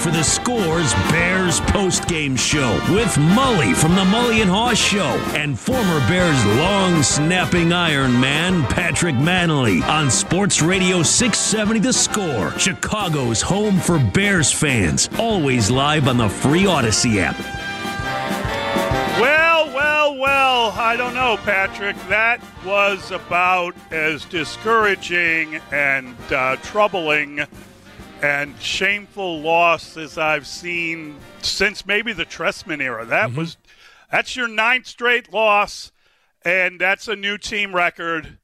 for the Score's Bears postgame show with Mully from the Mully and Haw Show and former Bears long snapping Iron Man Patrick Manley on Sports Radio 670 The Score, Chicago's home for Bears fans. Always live on the free Odyssey app. Well, I don't know, Patrick. That was about as discouraging and troubling and shameful loss as I've seen since maybe the Trestman era. That's your 9th straight loss, and that's a new team record.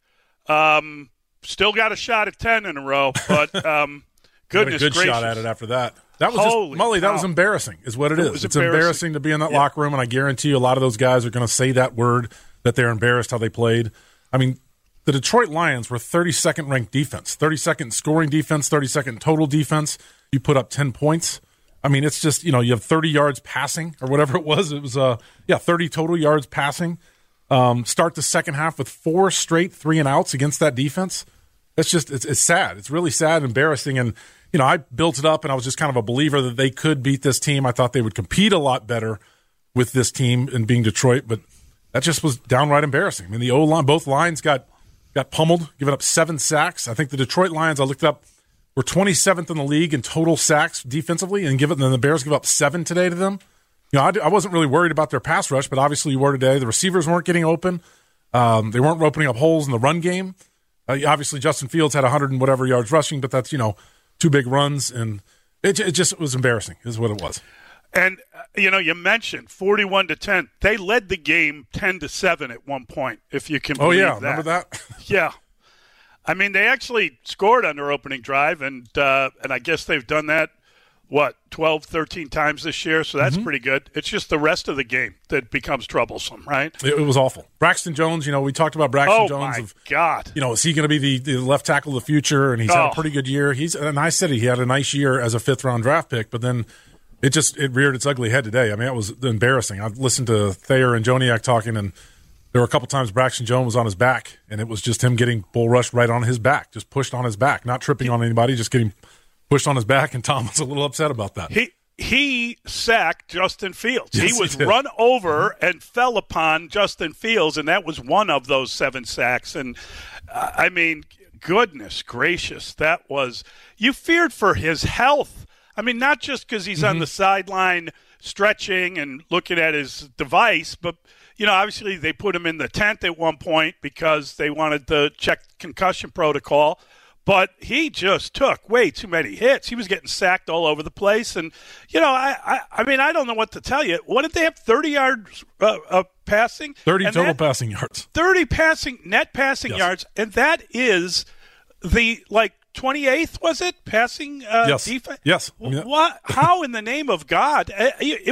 Still got a shot at 10 in a row, but goodness good gracious. Shot at it after that. That was Mully, that was embarrassing, is what it is. It's embarrassing to be in that locker room, and I guarantee you a lot of those guys are going to say that word, that they're embarrassed how they played. I mean, the Detroit Lions were 32nd ranked defense, 32nd scoring defense, 32nd total defense. You put up 10 points. I mean, it's just, you have 30 yards passing or whatever it was. It was, 30 total yards passing. Start the second half with 4 straight 3-and-outs against that defense. It's just, it's sad. It's really sad and embarrassing. And, I built it up, and I was just kind of a believer that they could beat this team. I thought they would compete a lot better with this team and being Detroit, but that just was downright embarrassing. I mean, the O-line, both lines got pummeled, giving up 7 sacks. I think the Detroit Lions, I looked up, were 27th in the league in total sacks defensively, and then the Bears give up 7 today to them. I wasn't really worried about their pass rush, but obviously you were today. The receivers weren't getting open. They weren't opening up holes in the run game. Obviously, Justin Fields had 100 and whatever yards rushing, but that's, 2 big runs, and it just was embarrassing is what it was. And, you mentioned 41-10. They led the game 10-7 at one point, if you can believe that. Remember that? Yeah. I mean, they actually scored on their opening drive, and I guess they've done that, 12, 13 times this year, so that's pretty good. It's just the rest of the game that becomes troublesome, right? It was awful. Braxton Jones, we talked about Braxton Jones. Oh, my God. Is he going to be the left tackle of the future? And he's had a pretty good year. And I said he had a nice year as a 5th-round draft pick, but then it reared its ugly head today. I mean, it was embarrassing. I listened to Thayer and Joniak talking, and there were a couple times Braxton Jones was on his back, and it was just him getting bull rushed right on his back, just pushed on his back, not tripping on anybody, just getting pushed on his back, and Tom was a little upset about that. He sacked Justin Fields. Yes, he was run over and fell upon Justin Fields, and that was one of those 7 sacks. And, I mean, goodness gracious, that was – you feared for his health. I mean, not just because he's on the sideline stretching and looking at his device, but, obviously they put him in the tent at one point because they wanted to check concussion protocol. But he just took way too many hits. He was getting sacked all over the place. And, I mean, I don't know what to tell you. What did they have, 30 yards passing? 30 total passing yards. 30 net passing yards. And that is the, 28th, was it, passing defense? Yes. What? How in the name of God? It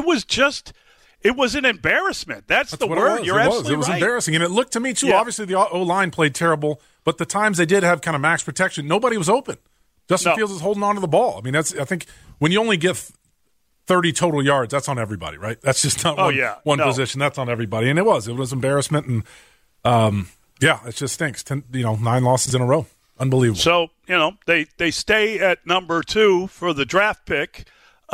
was an embarrassment. That's the word. You're absolutely right. It was embarrassing. And it looked to me, too, obviously the O-line played terrible. But the times they did have kind of max protection, nobody was open. Justin Fields is holding on to the ball. I mean, I think when you only get 30 total yards, that's on everybody, right? That's just not one position. That's on everybody. And it was embarrassment. And, it just stinks. 9 losses in a row. Unbelievable. So, they stay at number 2 for the draft pick.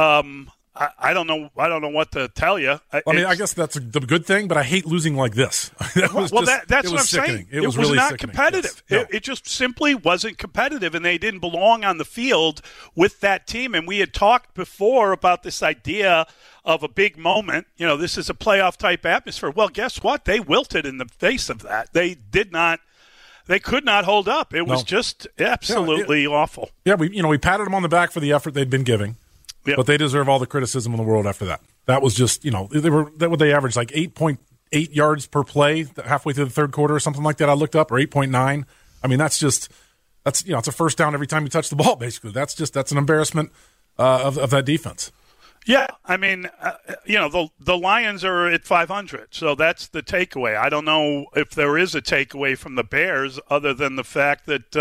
I don't know what to tell you. I guess that's the good thing, but I hate losing like this. That's what I'm saying. It was really not sickening. Competitive. Yes. It just simply wasn't competitive, and they didn't belong on the field with that team. And we had talked before about this idea of a big moment. This is a playoff-type atmosphere. Well, guess what? They wilted in the face of that. They could not hold up. It was just absolutely awful. Yeah, we patted them on the back for the effort they'd been giving. Yep. But they deserve all the criticism in the world after that. That was just, they averaged 8.8 yards per play halfway through the third quarter or something like that. I looked up, or 8.9. I mean, that's it's a first down every time you touch the ball. Basically, that's an embarrassment of that defense. Yeah, I mean, the Lions are at 500, so that's the takeaway. I don't know if there is a takeaway from the Bears other than the fact that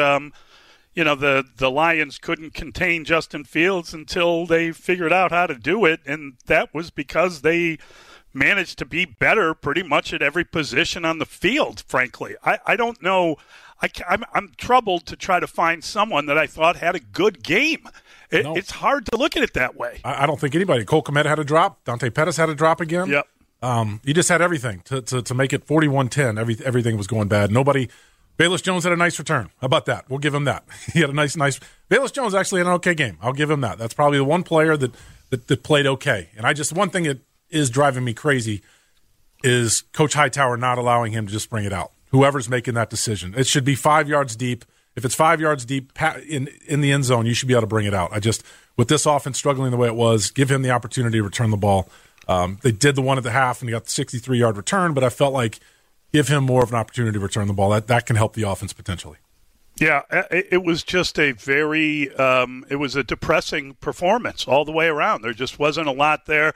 the Lions couldn't contain Justin Fields until they figured out how to do it, and that was because they managed to be better pretty much at every position on the field, frankly. I don't know I'm troubled to try to find someone that I thought had a good game. It's hard to look at it that way. I don't think anybody. Cole Kmet had a drop. Dante Pettis had a drop again. Yep. You just had everything to make it 41-10. Everything was going bad. Nobody. Bayless Jones had a nice return. How about that? We'll give him that. He had a nice. Bayless Jones actually had an okay game. I'll give him that. That's probably the one player that played okay. And one thing that is driving me crazy is Coach Hightower not allowing him to just bring it out. Whoever's making that decision, it should be 5 yards deep. If it's 5 yards deep in the end zone, you should be able to bring it out. With this offense struggling the way it was, give him the opportunity to return the ball. They did the one at the half, and he got the 63-yard return, but I felt like give him more of an opportunity to return the ball. That can help the offense potentially. Yeah, it was just a very it was a depressing performance all the way around. There just wasn't a lot there.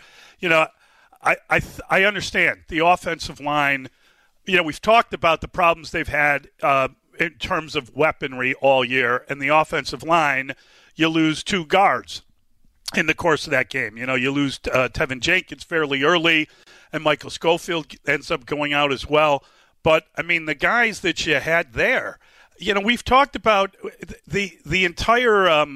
I understand the offensive line. We've talked about the problems they've had in terms of weaponry all year, and the offensive line, you lose 2 guards in the course of that game. You lose Tevin Jenkins fairly early, and Michael Schofield ends up going out as well. But, the guys that you had there, we've talked about the entire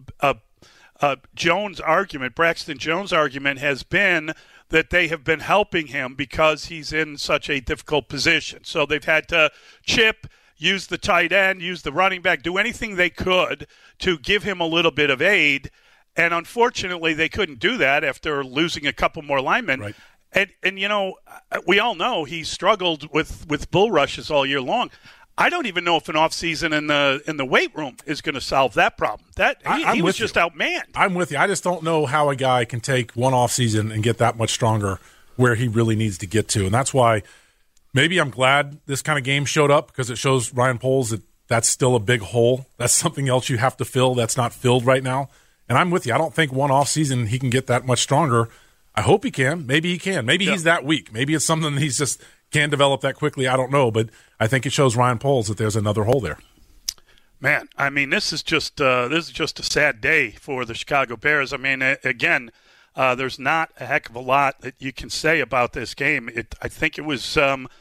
Jones argument, Braxton Jones argument has been that they have been helping him because he's in such a difficult position. So they've had to chip, use the tight end, use the running back, do anything they could to give him a little bit of aid. And unfortunately, they couldn't do that after losing a couple more linemen. Right. And we all know he struggled with bull rushes all year long. I don't even know if an offseason in the weight room is going to solve that problem. He was just outmanned. I'm with you. I just don't know how a guy can take one offseason and get that much stronger where he really needs to get to. And that's why maybe I'm glad this kind of game showed up, because it shows Ryan Poles that that's still a big hole. That's something else you have to fill that's not filled right now. And I'm with you. I don't think one offseason he can get that much stronger. I hope he can. Maybe he can. Maybe he's that weak. Maybe it's something that he's just can't develop that quickly. I don't know, but I think it shows Ryan Poles that there's another hole there. Man, this is just a sad day for the Chicago Bears. Again, there's not a heck of a lot that you can say about this game. I think it was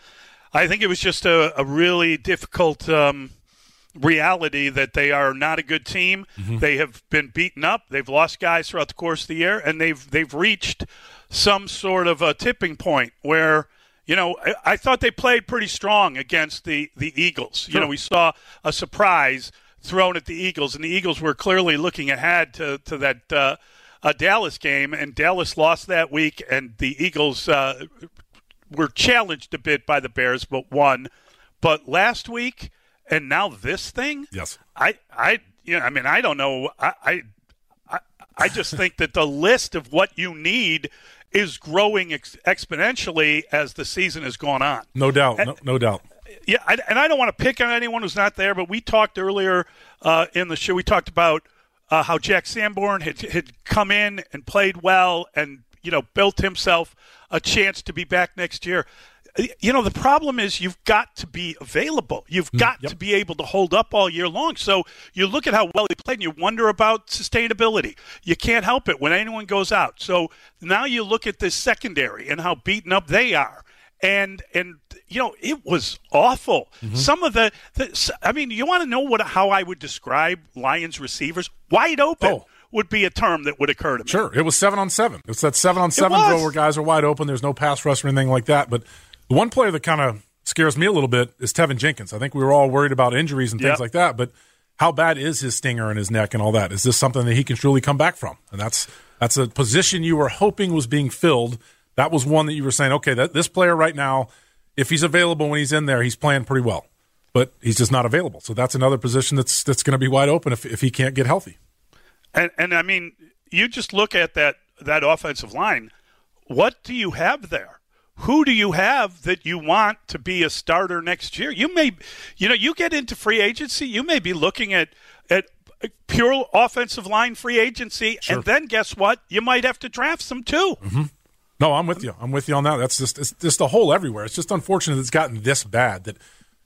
just a really difficult reality that they are not a good team. Mm-hmm. They have been beaten up. They've lost guys throughout the course of the year, and they've reached some sort of a tipping point where, I thought they played pretty strong against the Eagles. Sure. We saw a surprise thrown at the Eagles, and the Eagles were clearly looking ahead to that Dallas game, and Dallas lost that week, and the Eagles were challenged a bit by the Bears, but won. But last week, and now this thing? Yes. I don't know. I just think that the list of what you need is growing exponentially as the season has gone on. No doubt. No doubt. Yeah, and I don't want to pick on anyone who's not there, but we talked earlier in the show, we talked about how Jack Sanborn had come in and played well and, built himself a chance to be back next year. The problem is you've got to be available. You've got to be able to hold up all year long. So you look at how well he played and you wonder about sustainability. You can't help it when anyone goes out. So now you look at this secondary and how beaten up they are. And it was awful. Mm-hmm. Some of you want to know how I would describe Lions receivers? Wide open. Oh. Would be a term that would occur to me. Sure. It was 7-on-7. It's that 7-on-7 drill where guys are wide open. There's no pass rush or anything like that. But the one player that kind of scares me a little bit is Tevin Jenkins. I think we were all worried about injuries and things like that. But how bad is his stinger and his neck and all that? Is this something that he can truly come back from? And that's a position you were hoping was being filled. That was one that you were saying, okay, this player right now, if he's available when he's in there, he's playing pretty well. But he's just not available. So that's another position that's going to be wide open if he can't get healthy. And you just look at that offensive line. What do you have there? Who do you have that you want to be a starter next year? You may, you get into free agency, you may be looking at pure offensive line free agency, sure. And then guess what? You might have to draft some too. Mm-hmm. No, I'm with you. I'm with you on that. It's just a hole everywhere. It's just unfortunate that it's gotten this bad that,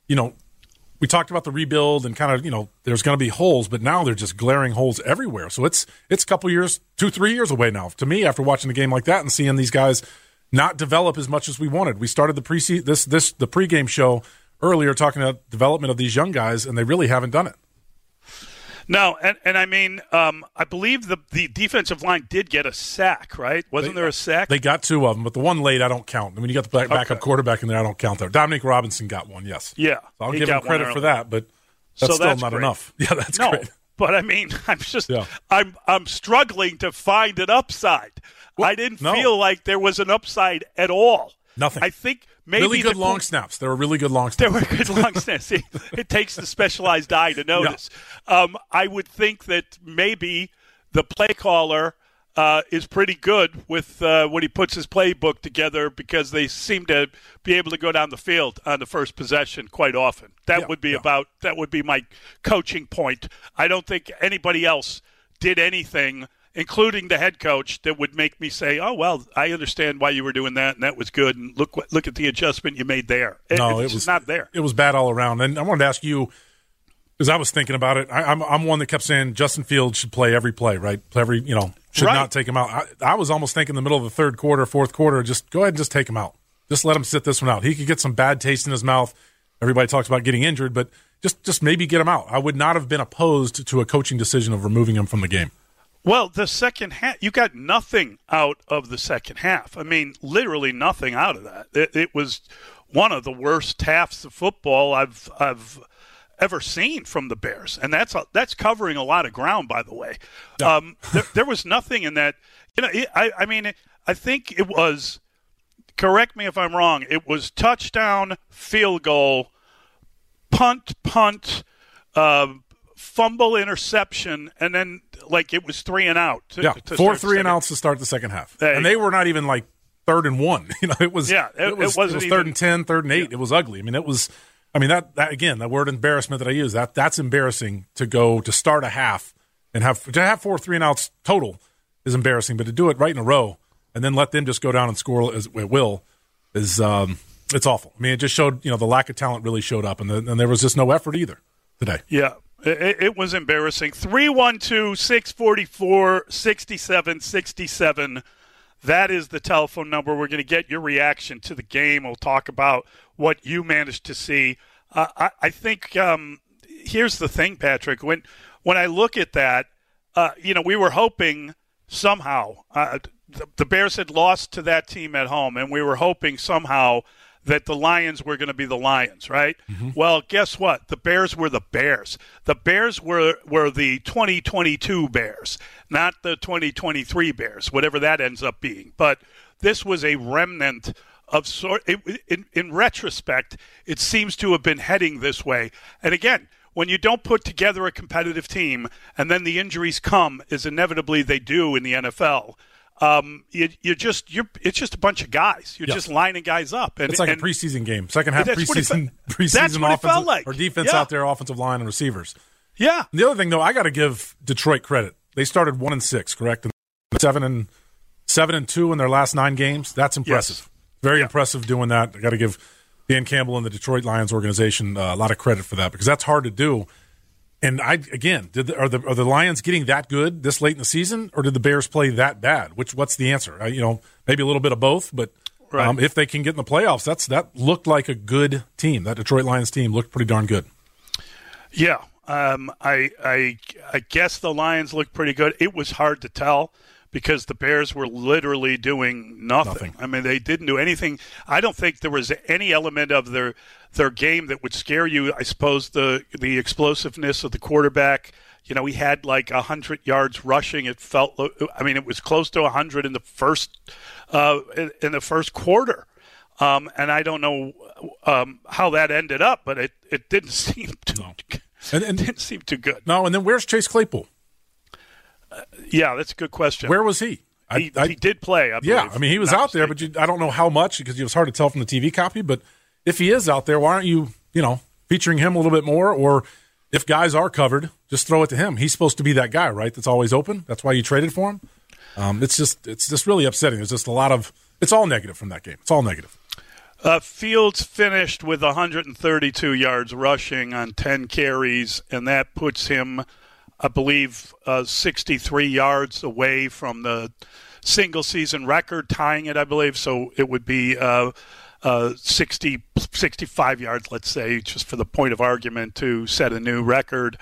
we talked about the rebuild and kind of, there's going to be holes, but now they're just glaring holes everywhere. So it's a couple years, 2-3 years away now. To me, after watching the game like that and seeing these guys not develop as much as we wanted. We started the pregame show earlier talking about development of these young guys, and they really haven't done it. No, and I mean, I believe the defensive line did get a sack, right? Wasn't there a sack? They got 2 of them, but the one late I don't count. I mean, you got the backup quarterback in there, I don't count there. Dominic Robinson got one, yes. Yeah. So I'll give him credit for that, but that's still not enough. Yeah, that's great. But I mean, I'm struggling to find an upside. Well, I didn't feel like there was an upside at all. Nothing. I think maybe really good long snaps. There were really good long snaps. There were good long snaps. See, it takes the specialized eye to notice. Yeah. I would think that maybe the play caller is pretty good with when he puts his playbook together, because they seem to be able to go down the field on the first possession quite often. That would be my coaching point. I don't think anybody else did anything, including the head coach, that would make me say, "Oh well, I understand why you were doing that, and that was good. And look at the adjustment you made there." It was not there. It was bad all around. And I wanted to ask you, because I was thinking about it. I'm one that kept saying Justin Fields should play every play, right? Should not take him out. I was almost thinking in the middle of the third quarter, fourth quarter, just go ahead and just take him out. Just let him sit this one out. He could get some bad taste in his mouth. Everybody talks about getting injured, but just maybe get him out. I would not have been opposed to a coaching decision of removing him from the game. Well, the second half, you got nothing out of the second half. I mean, literally nothing out of that. It was one of the worst halves of football I've ever seen from the Bears, and that's covering a lot of ground, by the way. Yeah. There was nothing in that. I think it was. Correct me if I'm wrong. It was touchdown, field goal, punt, fumble, interception, and then it was 3 and out. 4 3 and outs to start the second half, and they were not even 3rd and 1. It was. Yeah, it was 3rd and 10, 3rd and 8. Yeah. It was ugly. I mean, it was. I mean, that again, the word embarrassment that I use, that's embarrassing to start a half and have 4 3 and outs total is embarrassing, but to do it right in a row and then let them just go down and score as it will is it's awful. I mean, it just showed, the lack of talent really showed up, and there was just no effort either today. Yeah, it was embarrassing. 312-644-6767. That is the telephone number. We're going to get your reaction to the game. We'll talk about what you managed to see. I think here's the thing, Patrick. When I look at that, we were hoping somehow the Bears had lost to that team at home, and we were hoping somehow that the Lions were going to be the Lions, right? Mm-hmm. Well, guess what? The Bears were the Bears. The Bears were the 2022 Bears, not the 2023 Bears, whatever that ends up being. But this was a remnant of in retrospect, it seems to have been heading this way. And again, when you don't put together a competitive team and then the injuries come, as inevitably they do in the NFL, it's just a bunch of guys. You're just lining guys up. And, it's like a preseason game. Second half preseason offensive or defense out there, offensive line and receivers. Yeah. And the other thing, though, I got to give Detroit credit. They started 1-6, correct? 7-2 in their last 9 games. That's impressive. Yes. Very impressive doing that. I got to give Dan Campbell and the Detroit Lions organization a lot of credit for that, because that's hard to do. And are the Lions getting that good this late in the season, or did the Bears play that bad? What's the answer? Maybe a little bit of both, but right. If they can get in the playoffs, that looked like a good team. That Detroit Lions team looked pretty darn good. Yeah, I guess the Lions looked pretty good. It was hard to tell, because the Bears were literally doing nothing. I mean, they didn't do anything. I don't think there was any element of their game that would scare you. I suppose the explosiveness of the quarterback. He had 100 yards rushing. It felt. It was close to 100 in the first quarter. And I don't know how that ended up, but it didn't seem to. It didn't seem too good. No, and then where's Chase Claypool? Yeah, that's a good question. Where was he? He did play, I believe. Yeah, he was out there, but I don't know how much, because it was hard to tell from the TV copy. But if he is out there, why aren't you, featuring him a little bit more? Or if guys are covered, just throw it to him. He's supposed to be that guy, right? That's always open. That's why you traded for him. It's just really upsetting. There's just a lot of – it's all negative from that game. It's all negative. Fields finished with 132 yards rushing on 10 carries, and that puts him – I believe 63 yards away from the single-season record, tying it, I believe. So it would be 60, 65 yards, let's say, just for the point of argument, to set a new record.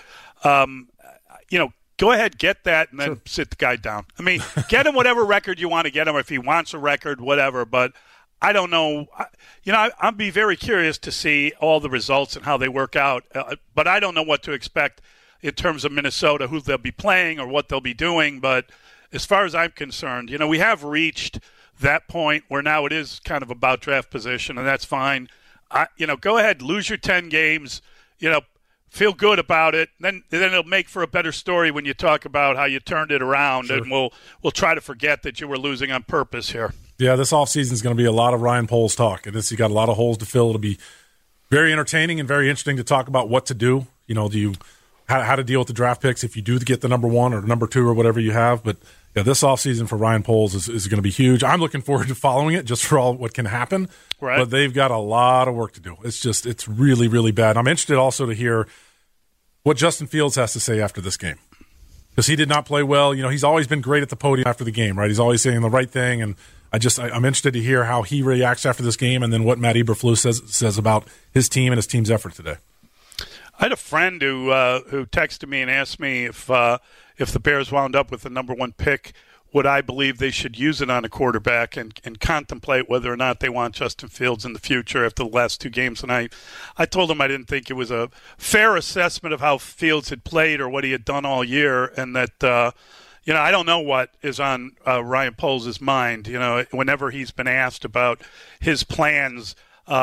Go ahead, get that, and then sit the guy down. I mean, get him whatever record you want to get him, if he wants a record, whatever. But I don't know. I'd be very curious to see all the results and how they work out. But I don't know what to expect in terms of Minnesota, who they'll be playing or what they'll be doing. But as far as I'm concerned, we have reached that point where now it is kind of about draft position, and that's fine. Go ahead, lose your 10 games, feel good about it. Then it'll make for a better story when you talk about how you turned it around, sure. And we'll try to forget that you were losing on purpose here. Yeah, this offseason is going to be a lot of Ryan Poles talk, and you got a lot of holes to fill. It'll be very entertaining and very interesting to talk about what to do. How to deal with the draft picks if you do get the number 1 or number 2 or whatever you have. But yeah, this offseason for Ryan Poles is going to be huge. I'm looking forward to following it just for all what can happen. Right. But they've got a lot of work to do. It's really, really bad. I'm interested also to hear what Justin Fields has to say after this game, because he did not play well. He's always been great at the podium after the game, right? He's always saying the right thing, and I'm interested to hear how he reacts after this game, and then what Matt Eberflus says about his team and his team's effort today. I had a friend who texted me and asked me if the Bears wound up with the number 1 pick, would I believe they should use it on a quarterback and contemplate whether or not they want Justin Fields in the future after the last 2 games. And I told him I didn't think it was a fair assessment of how Fields had played or what he had done all year, and that I don't know what is on Ryan Poles' mind. Whenever he's been asked about his plans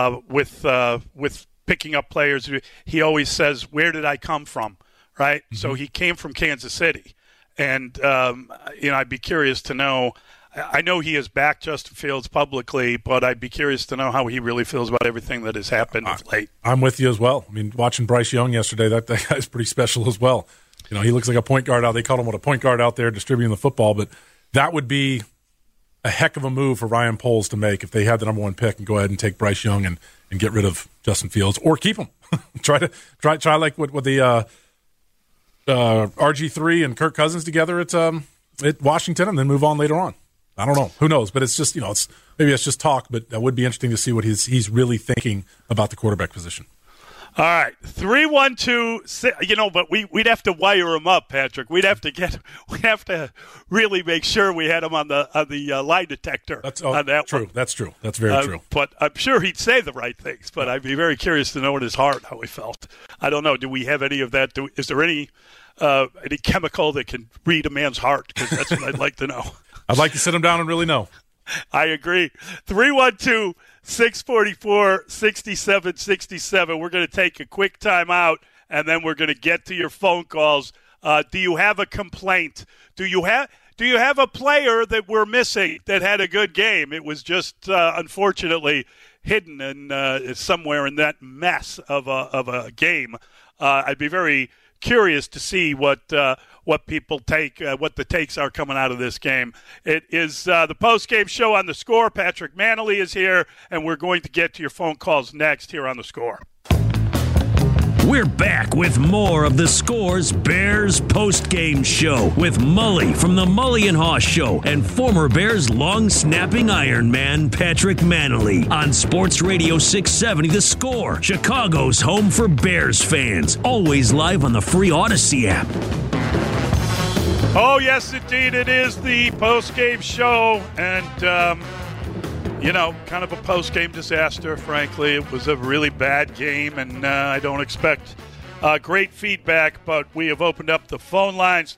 with picking up players, he always says, "Where did I come from?" Right? Mm-hmm. So he came from Kansas City. And, I'd be curious to know. I know he has backed Justin Fields publicly, but I'd be curious to know how he really feels about everything that has happened of late. I'm with you as well. I mean, watching Bryce Young yesterday, that guy's pretty special as well. He looks like a point guard out. They called him a point guard out there distributing the football, but that would be a heck of a move for Ryan Poles to make if they had the number 1 pick and go ahead and take Bryce Young and get rid of Justin Fields or keep him. try like what the RG3 and Kirk Cousins together at Washington, and then move on later on. I don't know. Who knows? But it's just maybe it's just talk. But that would be interesting to see what he's really thinking about the quarterback position. All right, 3-1-2. But we'd have to wire him up, Patrick. We'd have to really make sure we had him on the lie detector. On that true. One. That's true. That's very true. But I'm sure he'd say the right things. But I'd be very curious to know in his heart how he felt. I don't know. Do we have any of that? Is there any chemical that can read a man's heart? Because that's what I'd like to know. I'd like to sit him down and really know. I agree. 312-644-6767. We're going to take a quick time out, and then we're going to get to your phone calls. Do you have a complaint? Do you have a player that we're missing that had a good game? It was just unfortunately hidden in somewhere in that mess of a game. I'd be very curious to see what people take, what the takes are coming out of this game. It is the post-game show on The Score. Patrick Mannelly is here, and we're going to get to your phone calls next here on The Score. We're back with more of The Score's Bears post-game show with Mully from the Mully and Haw Show and former Bears long-snapping Iron Man Patrick Mannelly on Sports Radio 670 The Score, Chicago's home for Bears fans. Always live on the free Odyssey app. Oh, yes, indeed. It is the post-game show, and kind of a post-game disaster, frankly. It was a really bad game, and I don't expect great feedback, but we have opened up the phone lines,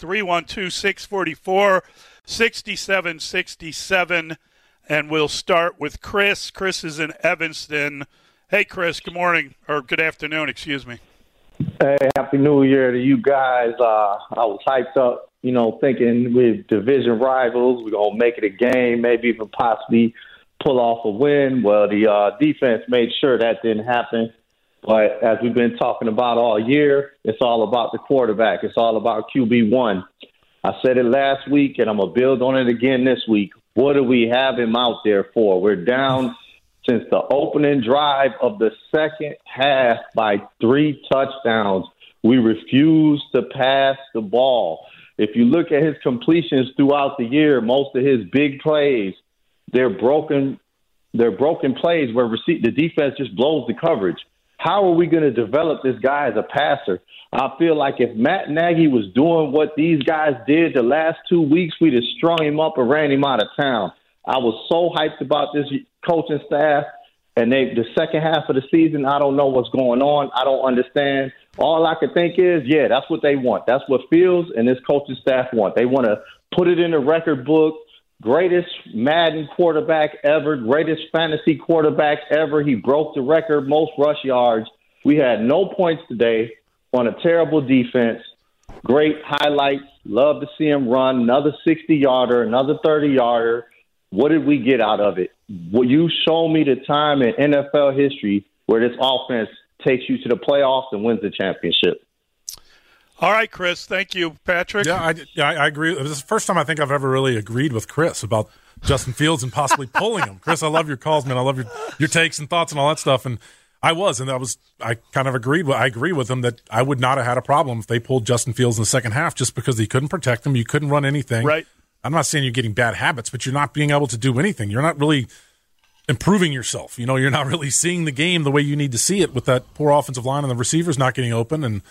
312-644-6767, and we'll start with Chris. Chris is in Evanston. Hey, Chris, good morning, or good afternoon, excuse me. Hey, Happy New Year to you guys. I was hyped up, thinking with division rivals, we're going to make it a game, maybe even possibly pull off a win. Well, the defense made sure that didn't happen. But as we've been talking about all year, it's all about the quarterback. It's all about QB1. I said it last week, and I'm going to build on it again this week. What do we have him out there for? We're down since the opening drive of the second half by 3 touchdowns. We refuse to pass the ball. If you look at his completions throughout the year, most of his big plays, they're broken They're broken plays where the defense just blows the coverage. How are we going to develop this guy as a passer? I feel like if Matt Nagy was doing what these guys did the last 2 weeks, we'd have strung him up and ran him out of town. I was so hyped about this coaching staff, and the second half of the season, I don't know what's going on. I don't understand. All I can think is, yeah, that's what they want. That's what Fields and this coaching staff want. They want to put it in the record book. Greatest Madden quarterback ever, greatest fantasy quarterback ever. He broke the record, most rush yards. We had no points today on a terrible defense. Great highlights. Love to see him run. Another 60-yarder, another 30-yarder. What did we get out of it? Will you show me the time in NFL history where this offense takes you to the playoffs and wins the championship? All right, Chris. Thank you, Patrick. Yeah, I agree. It was the first time I think I've ever really agreed with Chris about Justin Fields and possibly pulling him. Chris, I love your calls, man. I love your takes and thoughts and all that stuff. And I kind of agreed. I agree with him that I would not have had a problem if they pulled Justin Fields in the second half just because he couldn't protect him. You couldn't run anything. Right. I'm not saying you're getting bad habits, but you're not being able to do anything. You're not really improving yourself. You're not really seeing the game the way you need to see it with that poor offensive line and the receivers not getting open. And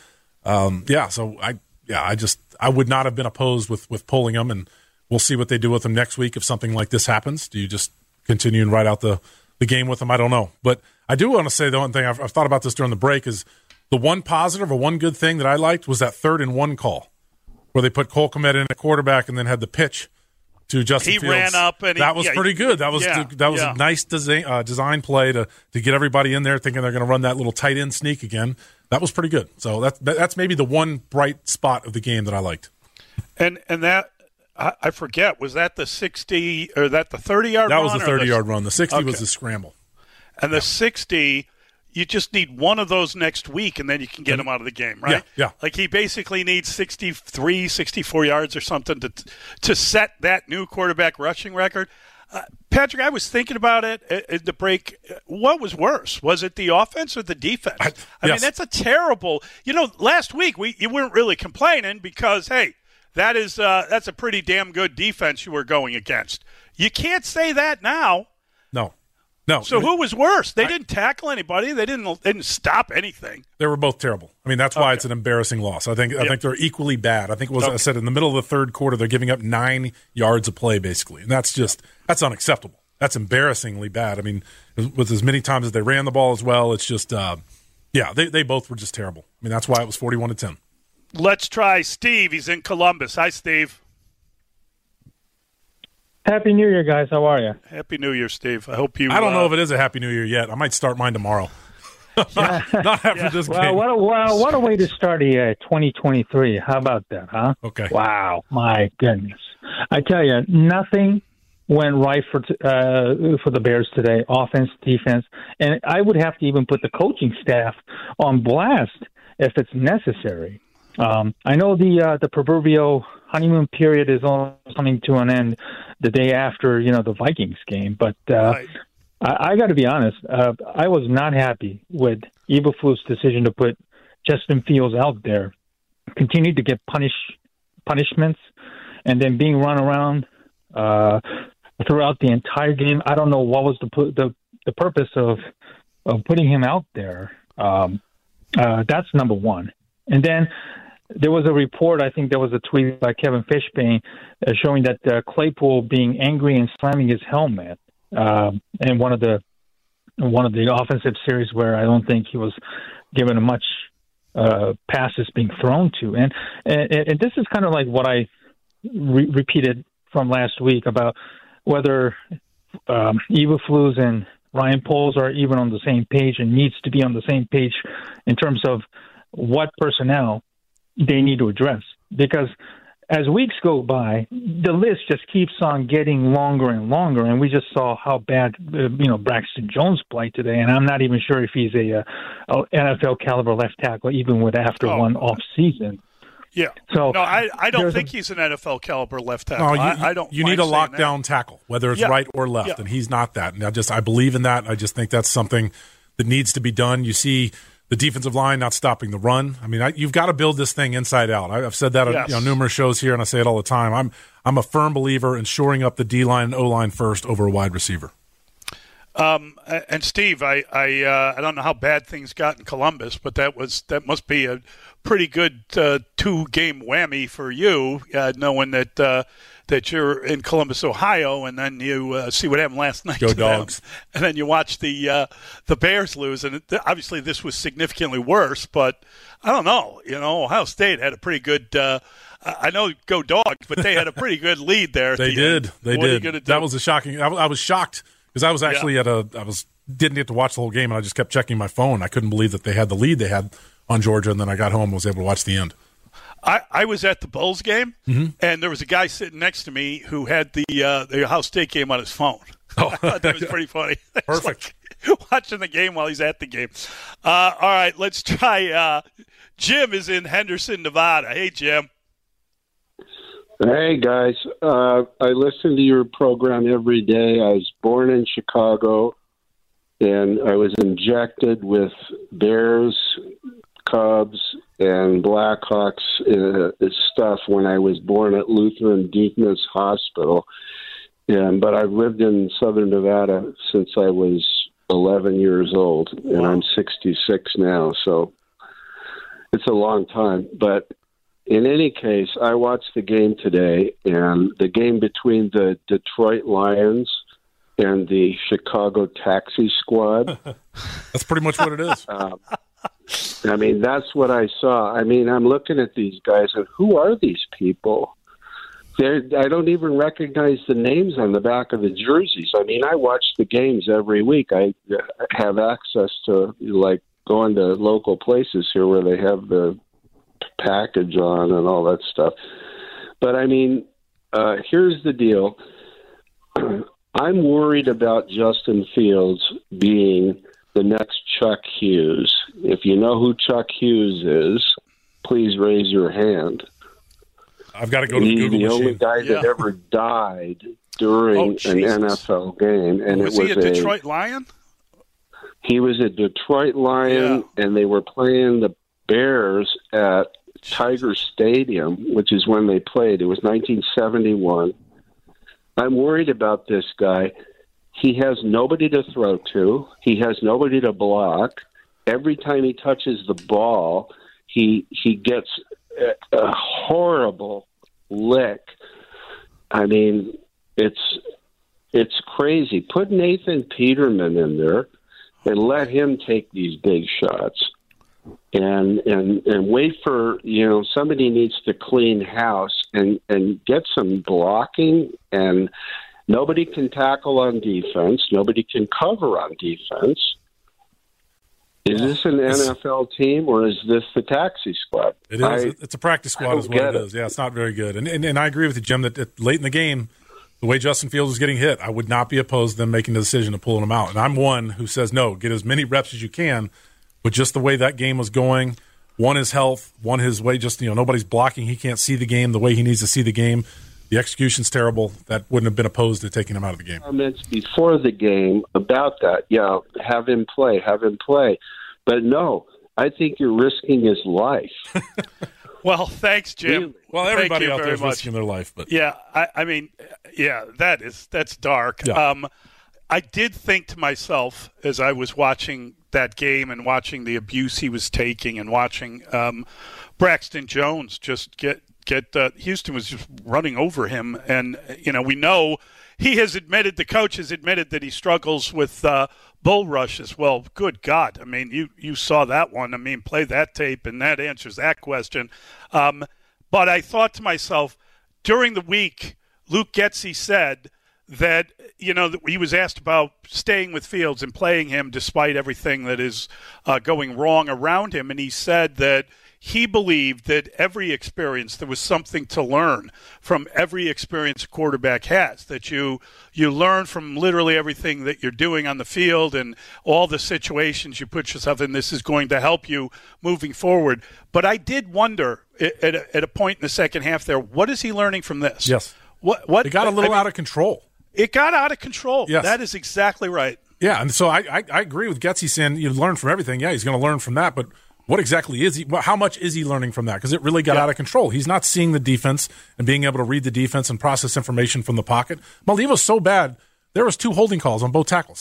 I would not have been opposed with pulling him, and we'll see what they do with him next week if something like this happens. Do you just continue and ride out the game with him? I don't know. But I do want to say the one thing, I've thought about this during the break, is the one positive or one good thing that I liked was that 3rd-and-1 call where they put Cole Kmet in at quarterback and then had the pitch to Justin Fields. He ran up, and that was pretty good. That was a nice design play to get everybody in there thinking they're going to run that little tight end sneak again. That was pretty good. So that's maybe the one bright spot of the game that I liked. And that I forget, was that the 60 or that the 30-yard run? That was the 30-yard run. The 60 was the scramble. And the 60, you just need one of those next week, and then you can get him out of the game, right? Yeah. Like he basically needs 63, 64 yards or something to set that new quarterback rushing record. Patrick, I was thinking about it at the break. What was worse? Was it the offense or the defense? I mean, that's a terrible – last week you weren't really complaining because, hey, that's a pretty damn good defense you were going against. You can't say that now. No. So who was worse? They didn't tackle anybody. They didn't stop anything. They were both terrible. I mean, that's why it's an embarrassing loss. I think they're equally bad. I think I said in the middle of the third quarter they're giving up 9 yards of play basically, and that's unacceptable. That's embarrassingly bad. I mean, with as many times as they ran the ball as well, it's just they both were just terrible. I mean, that's why it was 41-10. Let's try Steve. He's in Columbus. Hi, Steve. Happy New Year, guys. How are you? Happy New Year, Steve. I hope you. I don't know if it is a Happy New Year yet. I might start mine tomorrow. Not after this game. What a way to start a year, 2023. How about that, huh? Okay. Wow, my goodness. I tell you, nothing went right for the Bears today, offense, defense, and I would have to even put the coaching staff on blast if it's necessary. I know the proverbial honeymoon period is all coming to an end the day after, the Vikings game. But right. I got to be honest, I was not happy with Eberflus' decision to put Justin Fields out there, continued to get punishments, and then being run around throughout the entire game. I don't know what was the purpose of putting him out there. That's number one. And then there was a report, I think there was a tweet by Kevin Fishbane showing that Claypool being angry and slamming his helmet in one of the offensive series where I don't think he was given much passes being thrown to. And this is kind of like what I repeated from last week about whether Eberflus and Ryan Poles are even on the same page and needs to be on the same page in terms of what personnel they need to address. Because as weeks go by, the list just keeps on getting longer and longer, and we just saw how bad Braxton Jones played today, and I'm not even sure if he's a NFL caliber left tackle, even with one off season. Yeah. So no, I don't think he's an NFL caliber left tackle. No, I don't. You need a lockdown tackle, whether it's right or left, and he's not that. And I believe in that. I just think that's something that needs to be done. You see the defensive line not stopping the run. I mean, you've got to build this thing inside out. I've said that on numerous shows here, and I say it all the time. I'm a firm believer in shoring up the D-line and O-line first over a wide receiver. And Steve, I don't know how bad things got in Columbus, but that must be a pretty good 2-game whammy for you, knowing that you're in Columbus, Ohio, and then you see what happened last night. Go Dogs! And then you watch the Bears lose, and obviously this was significantly worse. But I don't know. Ohio State had a pretty good. I know Go Dogs, but they had a pretty good lead there. They did. They did. That was a shocking. I was shocked. Because I was actually didn't get to watch the whole game, and I just kept checking my phone. I couldn't believe that they had the lead they had on Georgia, and then I got home and was able to watch the end. I was at the Bulls game, and there was a guy sitting next to me who had the Ohio State game on his phone. I thought that was pretty funny. Perfect. Like watching the game while he's at the game. All right, let's try. Jim is in Henderson, Nevada. Hey, Jim. Hey, guys. I listen to your program every day. I was born in Chicago, and I was injected with Bears, Cubs, and Blackhawks stuff when I was born at Lutheran Deaconess Hospital. But I've lived in Southern Nevada since I was 11 years old, and I'm 66 now, so it's a long time. But in any case, I watched the game today, and the game between the Detroit Lions and the Chicago Taxi Squad. That's pretty much what it is. That's what I saw. I'm looking at these guys, and who are these people? I don't even recognize the names on the back of the jerseys. I watch the games every week. I have access to, going to local places here where they have the package on and all that stuff. But here's the deal. I'm worried about Justin Fields being the next Chuck Hughes. If you know who Chuck Hughes is, please raise your hand. I've got to go to the Google machine. The only guy that ever died during an NFL game. And was he a Detroit Lion? He was a Detroit Lion, and they were playing the Bears at Tiger Stadium, which is when they played. It was 1971. I'm worried about this guy. He has nobody to throw to. He has nobody to block. Every time he touches the ball, he gets a horrible lick. It's crazy. Put Nathan Peterman in there and let him take these big shots. And wait for, somebody needs to clean house and get some blocking, and nobody can tackle on defense. Nobody can cover on defense. Is this an NFL team, or is this the taxi squad? It is. It's a practice squad is what it is. Yeah, it's not very good. And I agree with you, Jim, that late in the game, the way Justin Fields was getting hit, I would not be opposed to them making the decision of pulling him out. And I'm one who says, no, get as many reps as you can. But just the way that game was going, one his health, one his way, just, nobody's blocking. He can't see the game the way he needs to see the game. The execution's terrible. That wouldn't have been opposed to taking him out of the game. Comments before the game about that. Yeah, have him play. But no, I think you're risking his life. Well, thanks, Jim. Well, everybody out there is risking their life. But yeah, that's dark. Yeah. I did think to myself as I was watching that game and watching the abuse he was taking and watching Braxton Jones just get Houston was just running over him. And, we know the coach has admitted that he struggles with bull rushes. Well, good God. You saw that one. Play that tape, and that answers that question. But I thought to myself, during the week, Luke Getsy said that, that he was asked about staying with Fields and playing him despite everything that is going wrong around him. And he said that he believed that every experience, there was something to learn from every experience a quarterback has, that you learn from literally everything that you're doing on the field and all the situations you put yourself in. This is going to help you moving forward. But I did wonder at a point in the second half there, what is he learning from this? Yes. What it got a little out of control. It got out of control. Yes. That is exactly right. Yeah, and so I agree with Getsy saying you learn from everything. Yeah, he's going to learn from that, but what exactly is he? How much is he learning from that? Because it really got out of control. He's not seeing the defense and being able to read the defense and process information from the pocket. Maldivas so bad, there was 2 holding calls on both tackles.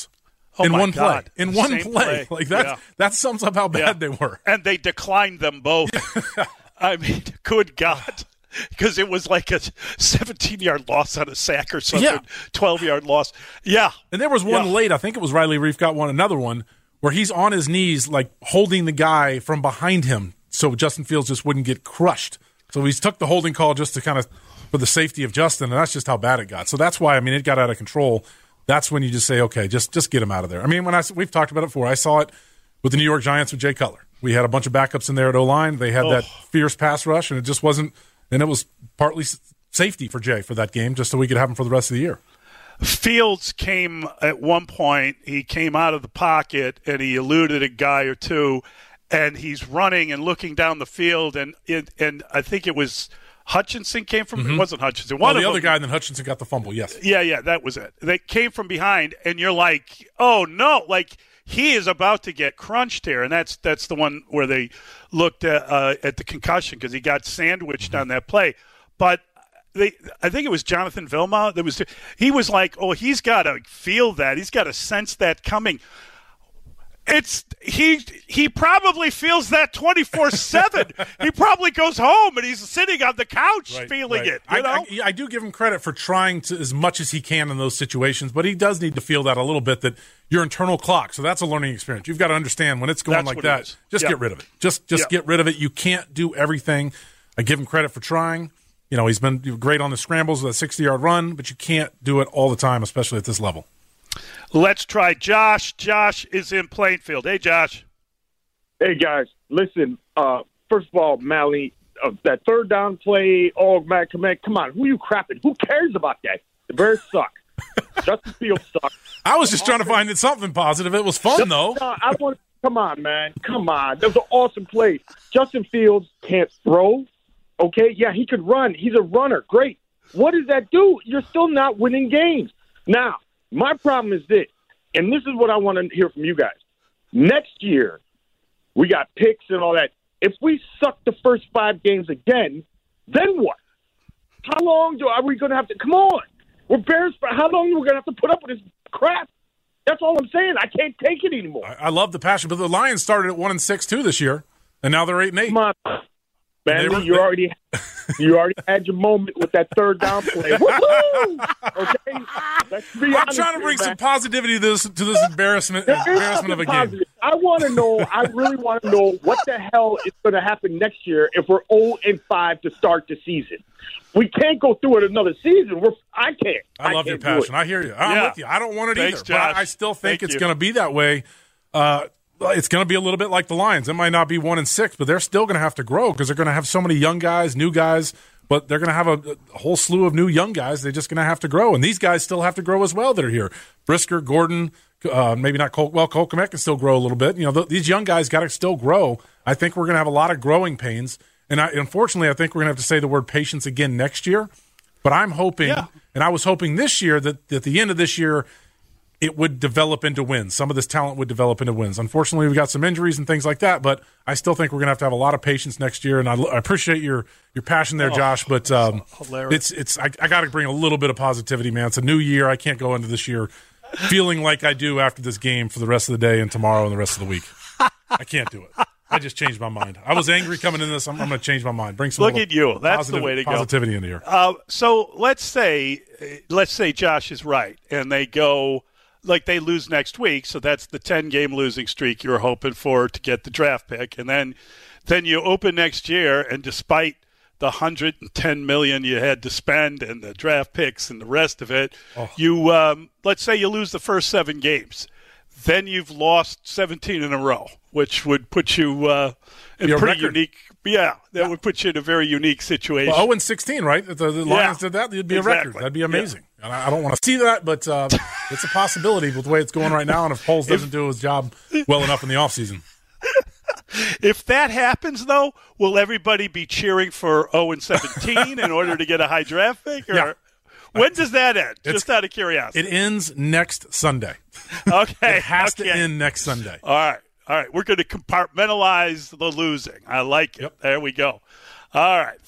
in one play. God. In one play. Like that sums up how bad they were. And they declined them both. I mean, good God. Because it was like a 17-yard loss on a sack or something, 12-yard loss. Yeah. And there was one late, I think it was Riley Reiff got another one, where he's on his knees, like holding the guy from behind him so Justin Fields just wouldn't get crushed. So he took the holding call just to kind of for the safety of Justin, and that's just how bad it got. So that's why, I mean, it got out of control. That's when you just say, okay, just get him out of there. I mean, we've talked about it before. I saw it with the New York Giants with Jay Cutler. We had a bunch of backups in there at O-line. They had that fierce pass rush, and it just wasn't – and it was partly safety for Jay for that game just so we could have him for the rest of the year. Fields came at one point. He came out of the pocket, and he eluded a guy or two, and he's running and looking down the field, and I think it was Hutchinson came from – It wasn't Hutchinson. One of the other guy, and then Hutchinson got the fumble, yes. Yeah, that was it. They came from behind, and you're like, oh, no, like – he is about to get crunched here, and that's the one where they looked at the concussion because he got sandwiched on that play. But I think it was Jonathan Vilma. He was like, oh, he's got to feel that. He's got to sense that coming. He probably feels that 24/7. He probably goes home and he's sitting on the couch feeling it. You know? I do give him credit for trying to as much as he can in those situations, but he does need to feel that a little bit, that your internal clock. So that's a learning experience. You've got to understand when it's going like that. Just get rid of it. Just get rid of it. You can't do everything. I give him credit for trying. You know, he's been great on the scrambles with a 60-yard run, but you can't do it all the time, especially at this level. Let's try Josh. Josh is in Plainfield. Hey, Josh. Hey, guys. Listen, first of all, Mally, that third down play, man, come on. Who are you crapping? Who cares about that? The Bears suck. Justin Fields sucks. I was just trying to find something positive. It was fun, though. Come on, man. Come on. That was an awesome play. Justin Fields can't throw. Okay? Yeah, he could run. He's a runner. Great. What does that do? You're still not winning games. Now, my problem is this, and this is what I want to hear from you guys. Next year, we got picks and all that. If we suck the first 5 games again, then what? How long are we going to have to – come on. We're Bears. How long are we going to have to put up with this crap? That's all I'm saying. I can't take it anymore. I love the passion, but the Lions started at 1-6 too this year, and now they're 8-8. Come on. Manly, you already had your moment with that third down play. Woo-hoo! Okay, let's be honest. I'm trying to bring some positivity to this embarrassment of a game. I want to know. I really want to know what the hell is going to happen next year if we're 0-5 to start the season. We can't go through it another season. I can't. I love your passion. I hear you. I'm with you. I don't want it either, Josh. But I still think it's going to be that way. It's going to be a little bit like the Lions. It might not be 1-6, but they're still going to have to grow because they're going to have so many young guys, new guys, but they're going to have a whole slew of new young guys. They're just going to have to grow, and these guys still have to grow as well that are here. Brisker, Gordon, maybe not Cole. Well, Cole Kmet can still grow a little bit. You know, these young guys got to still grow. I think we're going to have a lot of growing pains, and unfortunately, I think we're going to have to say the word patience again next year. But I'm hoping, and I was hoping this year that at the end of this year, it would develop into wins. Some of this talent would develop into wins. Unfortunately, we've got some injuries and things like that, but I still think we're going to have a lot of patience next year, and I appreciate your passion there, Josh, but it's I got to bring a little bit of positivity, man. It's a new year. I can't go into this year feeling like I do after this game for the rest of the day and tomorrow and the rest of the week. I can't do it. I just changed my mind. I was angry coming into this. I'm going to change my mind. Bring some Look at you. That's the way to go. Positivity into here. So let's say Josh is right, and they go – like they lose next week, so that's the 10-game losing streak you were hoping for to get the draft pick. And then you open next year, and despite the $110 million you had to spend and the draft picks and the rest of it, you let's say you lose the first 7 games. Then you've lost 17 in a row, which would put you in pretty unique. Yeah, that would put you in a very unique situation. Well, 0-16, right? If the Lions did that, it'd be a record. That'd be amazing. Yeah. And I don't want to see that, but it's a possibility with the way it's going right now, and if Poles doesn't do his job well enough in the offseason. If that happens, though, will everybody be cheering for 0-17 in order to get a high draft pick? Or yeah. When does that end? Just out of curiosity. It ends next Sunday. Okay. It has to end next Sunday. All right. We're going to compartmentalize the losing. I like it. Yep. There we go. All right,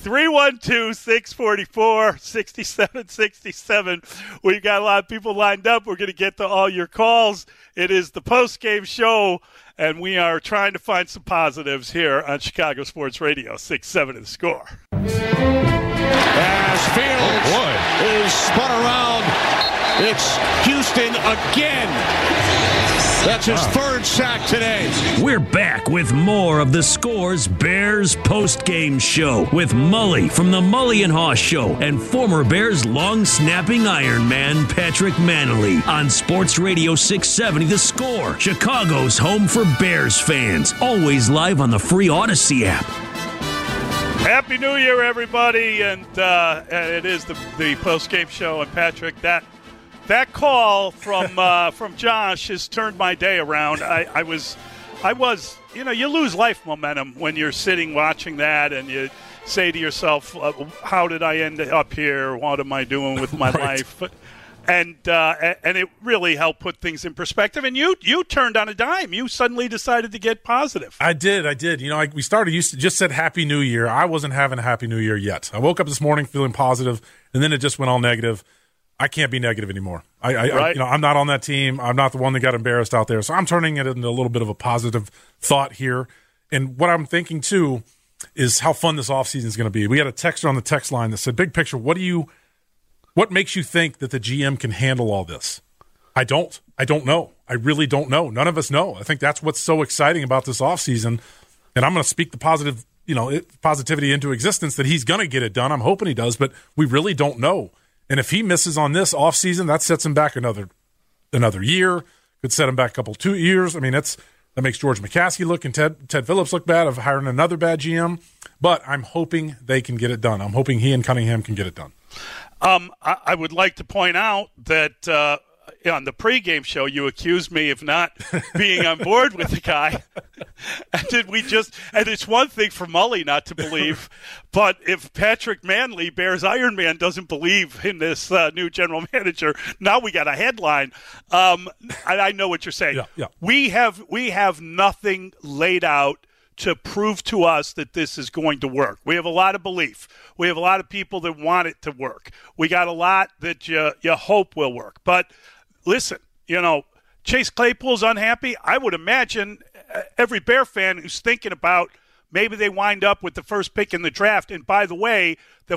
312-644-6767. We've got a lot of people lined up. We're going to get to all your calls. It is the post-game show, and we are trying to find some positives here on Chicago Sports Radio, 6-7 The Score. As Fields is spun around, it's Houston again. That's his third sack today. We're back with more of the Score's Bears post-game show with Mully from the Mully and Haw Show and former Bears long-snapping Iron Man Patrick Mannelly on Sports Radio 670 The Score, Chicago's home for Bears fans. Always live on the free Odyssey app. Happy New Year, everybody, and it is the post-game show. And Patrick, that call from Josh has turned my day around. I was, you lose life momentum when you're sitting watching that, and you say to yourself, "How did I end up here? What am I doing with my life?" And it really helped put things in perspective. And you turned on a dime. You suddenly decided to get positive. I did. We started. You just said Happy New Year. I wasn't having a Happy New Year yet. I woke up this morning feeling positive, and then it just went all negative. I can't be negative anymore. I'm not on that team. I'm not the one that got embarrassed out there. So I'm turning it into a little bit of a positive thought here. And what I'm thinking too is how fun this offseason is going to be. We had a texter on the text line that said, "Big picture, what makes you think that the GM can handle all this?" I don't know. I really don't know. None of us know. I think that's what's so exciting about this offseason. And I'm going to speak the positivity into existence that he's going to get it done. I'm hoping he does, but we really don't know. And if he misses on this offseason, that sets him back another year. Could set him back 2 years. I mean, that makes George McCaskey look and Ted Phillips look bad of hiring another bad GM. But I'm hoping they can get it done. I'm hoping he and Cunningham can get it done. I would like to point out that on the pregame show, you accused me of not being on board with the guy. And it's one thing for Mully not to believe, but if Patrick Mannelly, Bears Iron Man, doesn't believe in this new general manager, now we got a headline. I know what you're saying. Yeah. We have nothing laid out to prove to us that this is going to work. We have a lot of belief. We have a lot of people that want it to work. We got a lot that you hope will work. But listen, Chase Claypool's unhappy. I would imagine every Bear fan who's thinking about maybe they wind up with the first pick in the draft. And by the way, the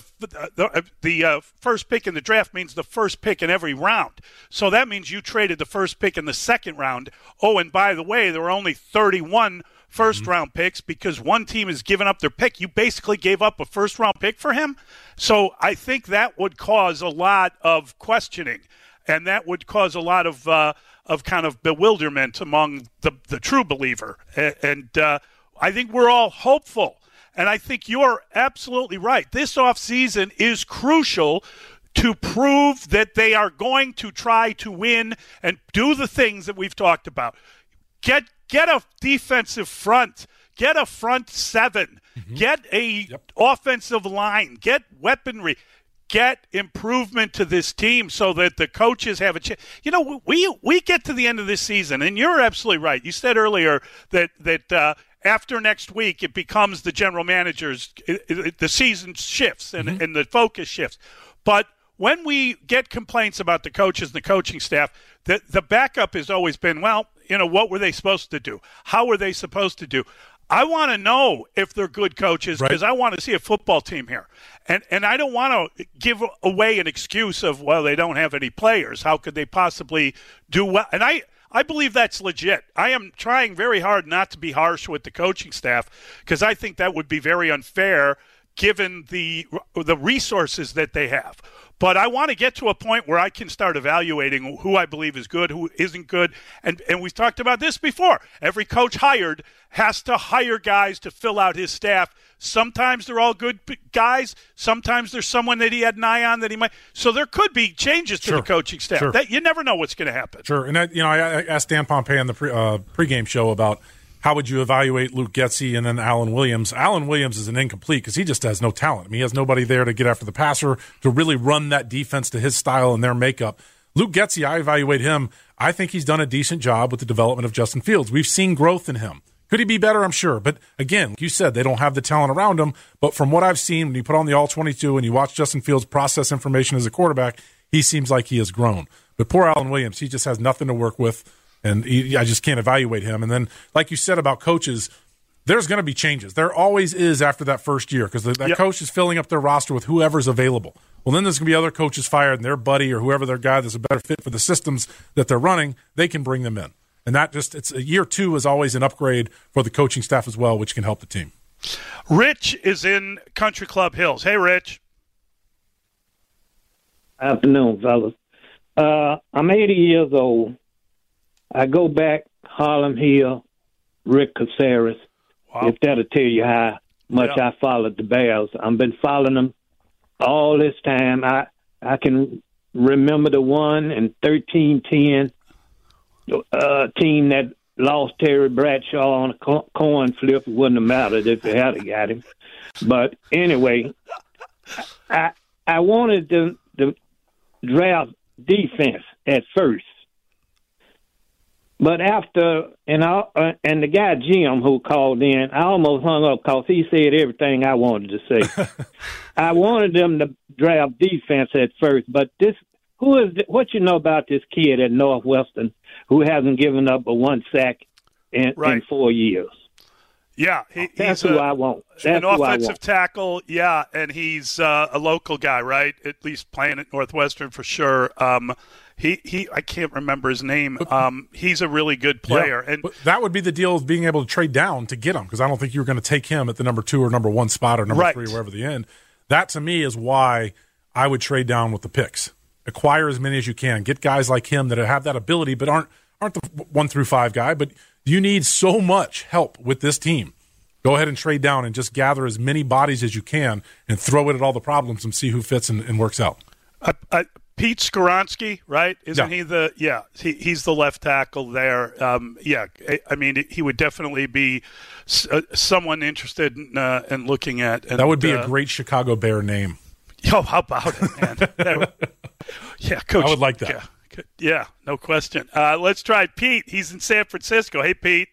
first pick in the draft means the first pick in every round. So that means you traded the first pick in the second round. Oh, and by the way, there were only 31 first-round picks because one team has given up their pick. You basically gave up a first-round pick for him. So I think that would cause a lot of questioning, and that would cause a lot of kind of bewilderment among the true believer. And I think we're all hopeful, and I think you're absolutely right. This offseason is crucial to prove that they are going to try to win and do the things that we've talked about. Get a defensive front. Get a front seven. Mm-hmm. Get a offensive line. Get weaponry. Get improvement to this team so that the coaches have a chance. We get to the end of this season, and you're absolutely right. You said earlier that after next week it becomes the general manager's the season shifts and the focus shifts. But when we get complaints about the coaches and the coaching staff, the backup has always been, what were they supposed to do? How were they supposed to do? I want to know if they're good coaches because I want to see a football team here. And I don't want to give away an excuse of, they don't have any players. How could they possibly do well? And I believe that's legit. I am trying very hard not to be harsh with the coaching staff because I think that would be very unfair given the resources that they have. But I want to get to a point where I can start evaluating who I believe is good, who isn't good. And we've talked about this before. Every coach hired has to hire guys to fill out his staff. Sometimes they're all good guys. Sometimes there's someone that he had an eye on that he might. So there could be changes to the coaching staff. Sure. That you never know what's going to happen. Sure. And I asked Dan Pompei on the pregame show about how would you evaluate Luke Getsy and then Alan Williams? Alan Williams is an incomplete because he just has no talent. I mean, he has nobody there to get after the passer, to really run that defense to his style and their makeup. Luke Getsy, I evaluate him. I think he's done a decent job with the development of Justin Fields. We've seen growth in him. Could he be better? I'm sure. But again, like you said, they don't have the talent around him. But from what I've seen, when you put on the All-22 and you watch Justin Fields process information as a quarterback, he seems like he has grown. But poor Alan Williams, he just has nothing to work with, and I just can't evaluate him. And then, like you said about coaches, there's going to be changes. There always is after that first year because that coach is filling up their roster with whoever's available. Well, then there's going to be other coaches fired, and their buddy or whoever their guy that's a better fit for the systems that they're running, they can bring them in. And that just, it's a year two is always an upgrade for the coaching staff as well, which can help the team. Rich is in Country Club Hills. Hey, Rich. Afternoon, fellas. I'm 80 years old. I go back Harlem Hill, Rick Caceres. Wow. If that'll tell you how much I followed the Bears. I've been following them all this time. I can remember the 1 and 13-10 team that lost Terry Bradshaw on a coin flip. It wouldn't have mattered if they had got him. But anyway, I wanted the draft defense at first. But after, and the guy Jim who called in, I almost hung up because he said everything I wanted to say. I wanted them to draft defense at first, but what you know about this kid at Northwestern who hasn't given up but 1 sack in 4 years? Yeah, that's who I want. An offensive tackle, yeah, and he's a local guy, right? At least playing at Northwestern for sure. He I can't remember his name. He's a really good player, and that would be the deal of being able to trade down to get him, because I don't think you were going to take him at the number 2 or number 1 spot or number 3, wherever the end. That to me is why I would trade down with the picks. Acquire as many as you can. Get guys like him that have that ability, but aren't the 1 through 5 guy. But you need so much help with this team. Go ahead and trade down and just gather as many bodies as you can and throw it at all the problems and see who fits and works out. Pete Skoronski, right? Isn't he the – he's the left tackle there. I mean, he would definitely be someone interested in looking at. And, that would be a great Chicago Bear name. Oh, how about it, man? Coach. I would like that. Yeah, no question. Let's try Pete. He's in San Francisco. Hey, Pete.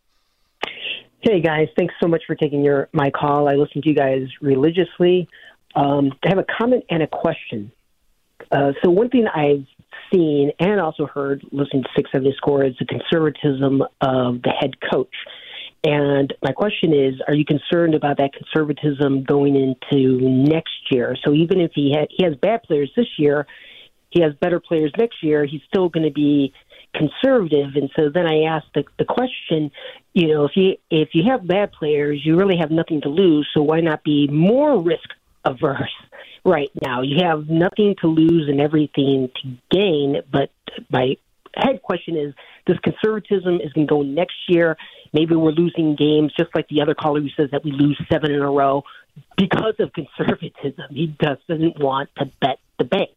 Hey, guys. Thanks so much for taking my call. I listen to you guys religiously. I have a comment and a question. So one thing I've seen and also heard listening to 670 Score is the conservatism of the head coach. And my question is, are you concerned about that conservatism going into next year? So even if he has bad players this year, he has better players next year, he's still going to be conservative. And so then I asked the question, if you have bad players, you really have nothing to lose, so why not be more risk averse right now? You have nothing to lose and everything to gain. But my head question is, this conservatism is going to go next year. Maybe we're losing games, just like the other caller who says that we lose 7 in a row because of conservatism. He doesn't want to bet the bank.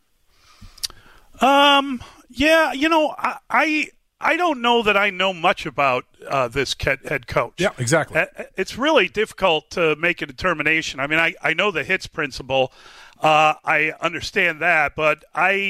I don't know that I know much about this head coach. Yeah, exactly. It's really difficult to make a determination. I mean, I know the hits principle. I understand that, but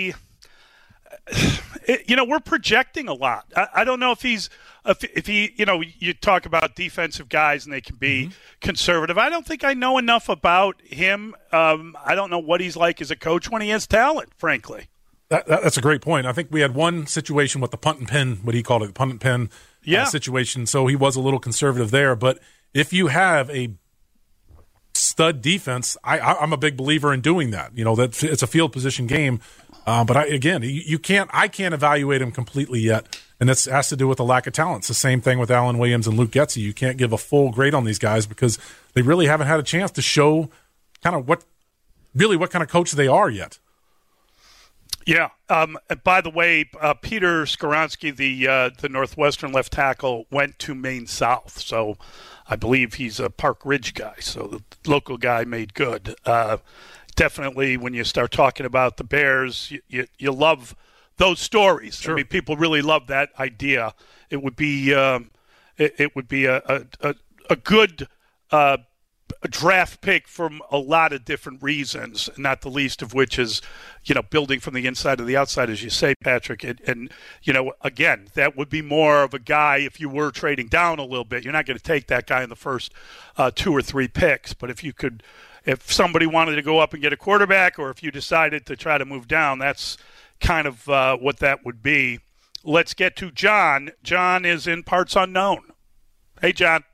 we're projecting a lot. I don't know if he, you talk about defensive guys and they can be conservative. I don't think I know enough about him. I don't know what he's like as a coach when he has talent, frankly. That's a great point. I think we had one situation with the punt and pin, what he called it, the punt and pin situation. So he was a little conservative there. But if you have a stud defense, I'm a big believer in doing that. It's a field position game. But I can't evaluate him completely yet. And this has to do with the lack of talent. It's the same thing with Alan Williams and Luke Getsy. You can't give a full grade on these guys because they really haven't had a chance to show kind of what kind of coach they are yet. Yeah. By the way, Peter Skoronski, the Northwestern left tackle, went to Maine South. So I believe he's a Park Ridge guy. So the local guy made good. Definitely when you start talking about the Bears, you love those stories. Sure. I mean, people really love that idea. It would be a good a draft pick for a lot of different reasons, not the least of which is, building from the inside to the outside, as you say, Patrick. And again, that would be more of a guy if you were trading down a little bit. You're not going to take that guy in the first 2 or 3 picks. But if somebody wanted to go up and get a quarterback, or if you decided to try to move down, that's kind of what that would be. Let's get to John. John is in parts unknown. Hey, John.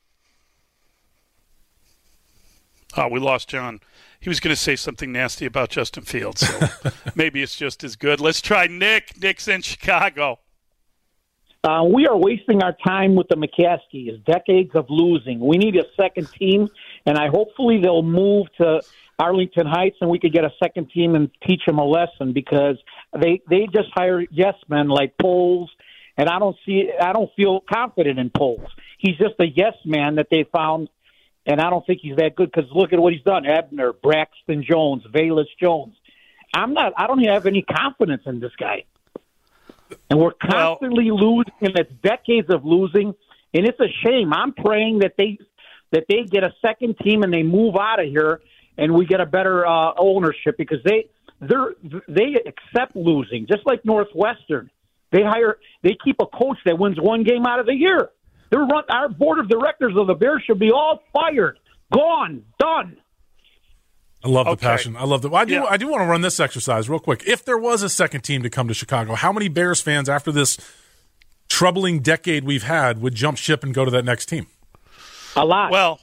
Oh, we lost John. He was going to say something nasty about Justin Fields, so maybe it's just as good. Let's try Nick. Nick's in Chicago. We are wasting our time with the McCaskies. Decades of losing. We need a second team, and hopefully they'll move to Arlington Heights and we could get a second team and teach them a lesson, because they just hire yes men like Poles, and I don't feel confident in Poles. He's just a yes man that they found. And I don't think he's that good, because look at what he's done. Ebner, Braxton Jones, Velus Jones. I don't have any confidence in this guy. And we're constantly losing, and it's decades of losing, and it's a shame. I'm praying that they get a second team and they move out of here and we get a better ownership, because they accept losing, just like Northwestern. They keep a coach that wins one game out of the year. Our board of directors of the Bears should be all fired, gone, done. I love the passion. I love the. I do want to run this exercise real quick. If there was a second team to come to Chicago, how many Bears fans, after this troubling decade we've had, would jump ship and go to that next team? A lot. Well,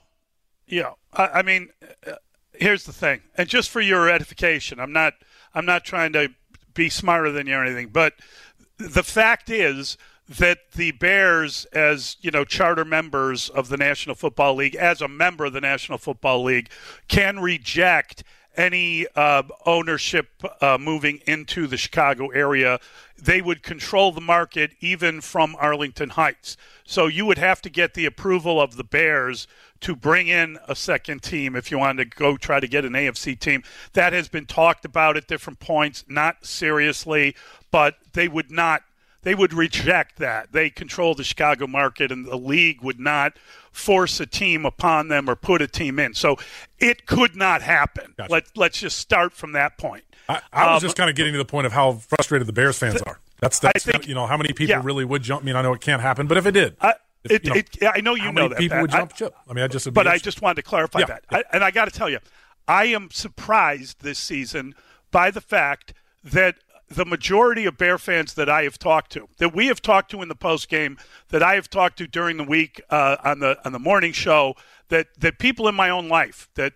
I mean, here's the thing, and just for your edification, I'm not trying to be smarter than you or anything, but the fact is that the Bears, as charter members of the National Football League, as a member of the National Football League, can reject any ownership moving into the Chicago area. They would control the market even from Arlington Heights. So you would have to get the approval of the Bears to bring in a second team if you wanted to go try to get an AFC team. That has been talked about at different points, not seriously, but they would not. They would reject that. They control the Chicago market, and the league would not force a team upon them or put a team in. So it could not happen. Gotcha. Let's just start from that point. I was just kind of getting to the point of how frustrated the Bears fans are. That's I think, how many people really would jump. I mean, I know it can't happen, but if it did. I know you know that. People would jump ship. I mean, I just wanted to clarify that. And I got to tell you, I am surprised this season by the fact that the majority of Bear fans that I have talked to, that we have talked to in the post game, that I have talked to during the week on the morning show, that people in my own life, that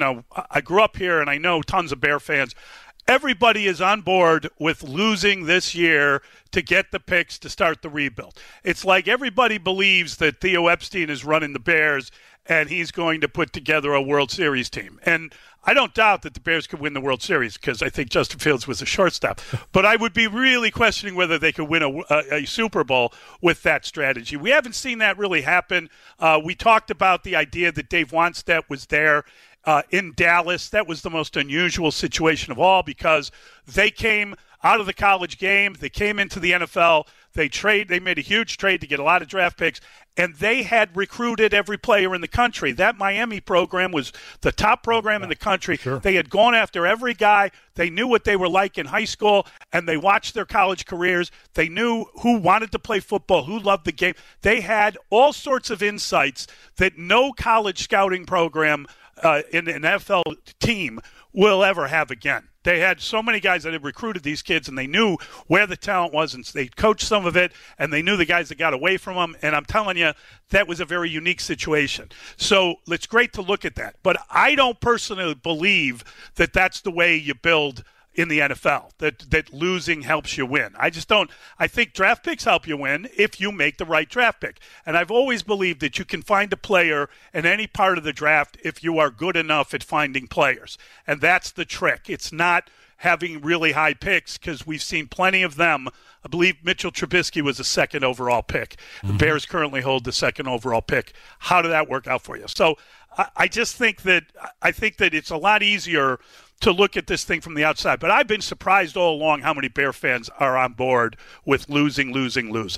I grew up here and I know tons of Bear fans. Everybody is on board with losing this year to get the picks to start the rebuild. It's like everybody believes that Theo Epstein is running the Bears and he's going to put together a World Series team. And I don't doubt that the Bears could win the World Series, because I think Justin Fields was a shortstop. But I would be really questioning whether they could win a Super Bowl with that strategy. We haven't seen that really happen. We talked about the idea that Dave Wannstedt was there in Dallas. That was the most unusual situation of all, because they came out of the college game. They came into the NFL. They made a huge trade to get a lot of draft picks, and they had recruited every player in the country. That Miami program was the top program in the country. Sure. They had gone after every guy. They knew what they were like in high school, and they watched their college careers. They knew who wanted to play football, who loved the game. They had all sorts of insights that no college scouting program in an NFL team will ever have again. They had so many guys that had recruited these kids, and they knew where the talent was, and they coached some of it, and they knew the guys that got away from them. And I'm telling you, that was a very unique situation. So it's great to look at that. But I don't personally believe that that's the way you build in the NFL, that losing helps you win. I just don't. I think draft picks help you win if you make the right draft pick. And I've always believed that you can find a player in any part of the draft if you are good enough at finding players. And that's the trick. It's not having really high picks, because we've seen plenty of them. I believe Mitchell Trubisky was a second overall pick. The Bears currently hold the second overall pick. How did that work out for you? So I just think that it's a lot easier to look at this thing from the outside. But I've been surprised all along how many Bear fans are on board with losing.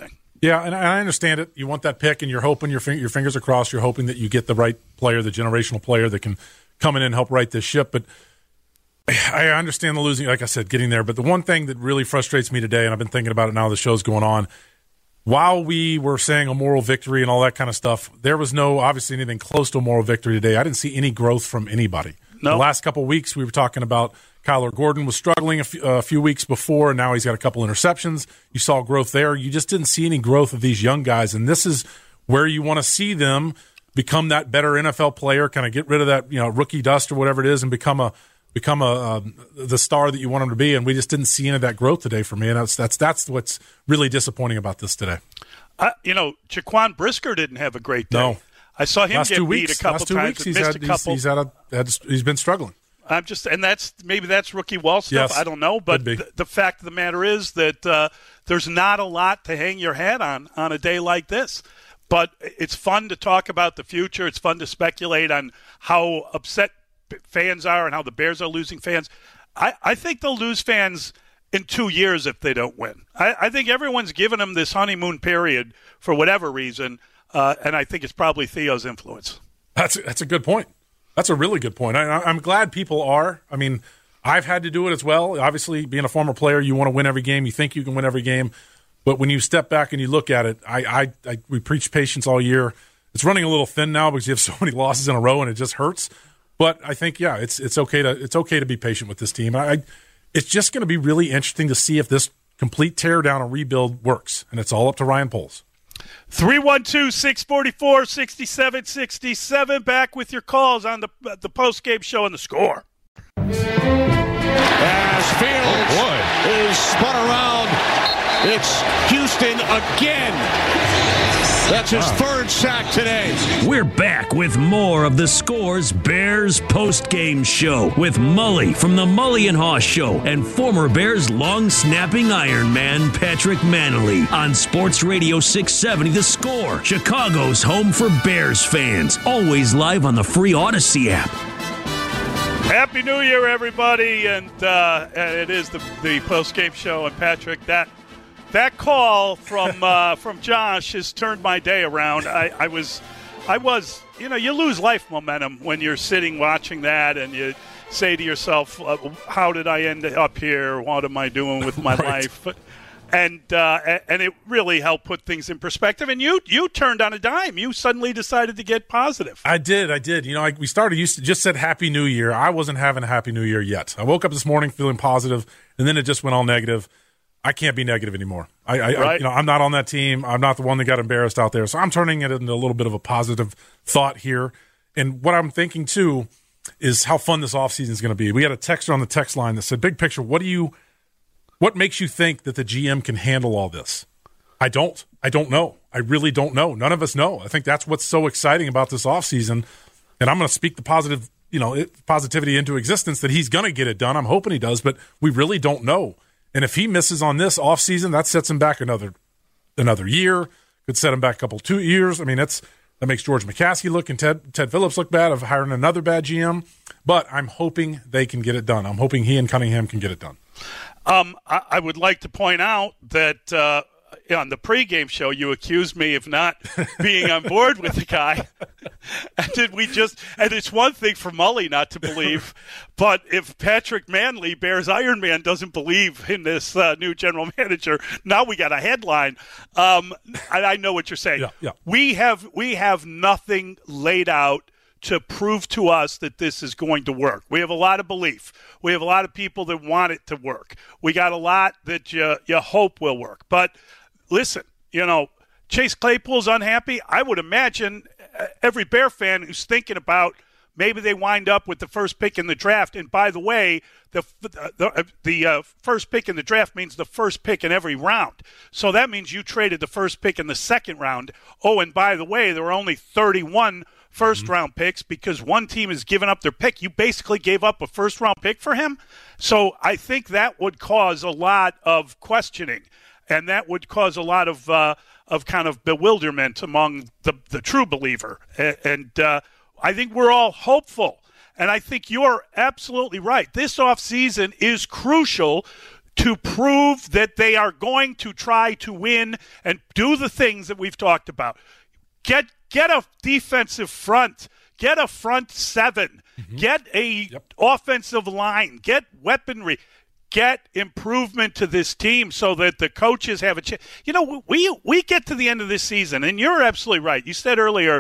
Yeah, and I understand it. You want that pick, and you're hoping your fingers are crossed. You're hoping that you get the right player, the generational player that can come in and help right this ship. But I understand the losing, like I said, getting there. But the one thing that really frustrates me today, and I've been thinking about it now the show's going on, while we were saying a moral victory and all that kind of stuff, there was no, obviously, anything close to a moral victory today. I didn't see any growth from anybody. No. The last couple of weeks, we were talking about Kyler Gordon was struggling a few weeks before, and now he's got a couple interceptions. You saw growth there. You just didn't see any growth of these young guys, and this is where you want to see them become that better NFL player, kind of get rid of that rookie dust or whatever it is, and become the star that you want them to be. And we just didn't see any of that growth today for me, and that's what's really disappointing about this today. Jaquan Brisker didn't have a great day. No. I saw him get beat a couple times. He's been struggling. Maybe that's rookie wall stuff. Yes, I don't know, but the fact of the matter is that there's not a lot to hang your hat on a day like this. But it's fun to talk about the future. It's fun to speculate on how upset fans are and how the Bears are losing fans. I think they'll lose fans in 2 years if they don't win. I think everyone's given them this honeymoon period for whatever reason, and I think it's probably Theo's influence. That's a good point. That's a really good point. I'm glad people are. I mean, I've had to do it as well. Obviously, being a former player, you want to win every game. You think you can win every game. But when you step back and you look at it, we preach patience all year. It's running a little thin now because you have so many losses in a row and it just hurts. But I think, it's okay to be patient with this team. It's just going to be really interesting to see if this complete tear down and rebuild works. And it's all up to Ryan Poles. 312-644-6767. Back with your calls on the post-game show and the Score. As Fields is spun around, it's Houston again. That's his third sack today. We're back with more of the Score's Bears post-game show with Mully from the Mully and Haw Show and former Bears long-snapping Iron Man Patrick Mannelly on Sports Radio 670 The Score, Chicago's home for Bears fans. Always live on the free Odyssey app. Happy New Year, everybody, and it is the post-game show. And Patrick, that call from Josh has turned my day around. I was, you lose life momentum when you're sitting watching that, and you say to yourself, "How did I end up here? What am I doing with my life?" And it really helped put things in perspective. And you turned on a dime. You suddenly decided to get positive. I did. We started. You just said Happy New Year. I wasn't having a Happy New Year yet. I woke up this morning feeling positive, and then it just went all negative. I can't be negative anymore. I'm not on that team. I'm not the one that got embarrassed out there. So I'm turning it into a little bit of a positive thought here. And what I'm thinking, too, is how fun this offseason is going to be. We had a texter on the text line that said, big picture, what makes you think that the GM can handle all this? I don't know. I really don't know. None of us know. I think that's what's so exciting about this offseason. And I'm going to speak the positivity into existence that he's going to get it done. I'm hoping he does, but we really don't know. And if he misses on this offseason, that sets him back another year. Could set him back 2 years. I mean, that makes George McCaskey look and Ted Phillips look bad of hiring another bad GM. But I'm hoping they can get it done. I'm hoping he and Cunningham can get it done. I would like to point out that on the pregame show, you accused me of not being on board with the guy. And it's one thing for Mully not to believe, but if Patrick Mannelly, Bears Iron Man, doesn't believe in this new general manager, now we got a headline. I know what you're saying. Yeah. We have nothing laid out to prove to us that this is going to work. We have a lot of belief. We have a lot of people that want it to work. We got a lot that you hope will work. But listen, Chase Claypool's unhappy. I would imagine every Bear fan who's thinking about maybe they wind up with the first pick in the draft. And by the way, the first pick in the draft means the first pick in every round. So that means you traded the first pick in the second round. Oh, and by the way, there were only 31 first-round picks because one team has given up their pick. You basically gave up a first-round pick for him. So I think that would cause a lot of questioning, and that would cause a lot of kind of bewilderment among the true believer. And I think we're all hopeful, and I think you're absolutely right. This offseason is crucial to prove that they are going to try to win and do the things that we've talked about. Get a defensive front. Get a front seven. Mm-hmm. Get a offensive line. Get weaponry. Get improvement to this team so that the coaches have a chance. You know, we get to the end of this season, and you're absolutely right. You said earlier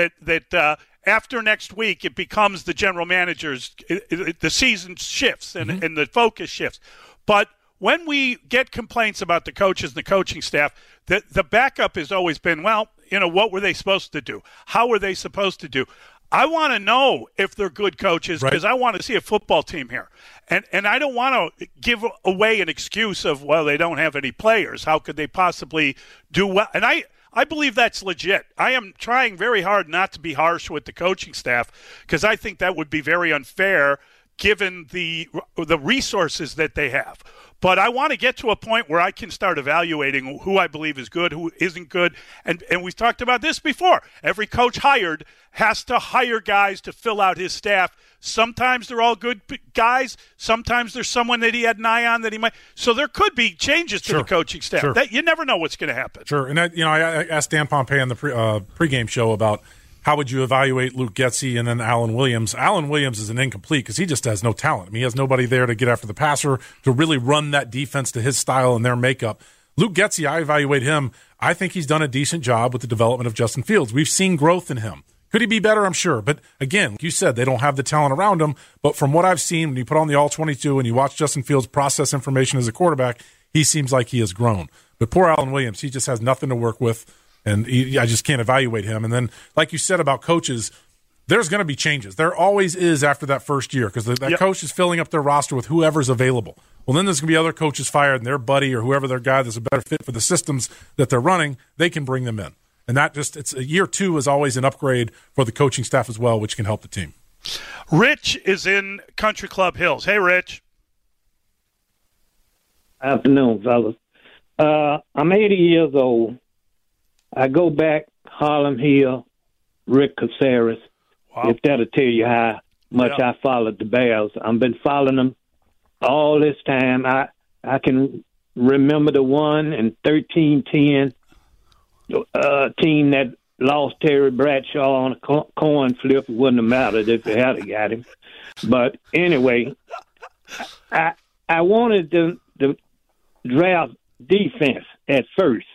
that after next week it becomes the general managers. The season shifts and the focus shifts. But when we get complaints about the coaches and the coaching staff, the backup has always been, well, you know, what were they supposed to do? How were they supposed to do? I want to know if they're good coaches because I want to see a football team here. And I don't want to give away an excuse of, well, they don't have any players. How could they possibly do well? And I believe that's legit. I am trying very hard not to be harsh with the coaching staff because I think that would be very unfair given the resources that they have. But I want to get to a point where I can start evaluating who I believe is good, who isn't good. And we've talked about this before. Every coach hired has to hire guys to fill out his staff. Sometimes they're all good guys. Sometimes there's someone that he had an eye on that he might. So there could be changes to the coaching staff. That you never know what's going to happen. Sure. And I asked Dan Pompei on the pregame show about how would you evaluate Luke Getsy and then Alan Williams? Alan Williams is an incomplete because he just has no talent. I mean, he has nobody there to get after the passer, to really run that defense to his style and their makeup. Luke Getsy, I evaluate him. I think he's done a decent job with the development of Justin Fields. We've seen growth in him. Could he be better? I'm sure. But again, like you said, they don't have the talent around him. But from what I've seen, when you put on the All-22 and you watch Justin Fields process information as a quarterback, he seems like he has grown. But poor Alan Williams, he just has nothing to work with. And I just can't evaluate him. And then, like you said about coaches, there's going to be changes. There always is after that first year because that coach is filling up their roster with whoever's available. Well, then there's going to be other coaches fired, and their buddy or whoever their guy that's a better fit for the systems that they're running, they can bring them in. And that it's year two is always an upgrade for the coaching staff as well, which can help the team. Rich is in Country Club Hills. Hey, Rich. Afternoon, fellas. I'm 80 years old. I go back, Harlem Hill, Rick Caceres, if that'll tell you how much I followed the Bears. I've been following them all this time. I can remember the 1 and 13-10 team that lost Terry Bradshaw on a coin flip. It wouldn't have mattered if they had got him. But anyway, I wanted the draft defense at first.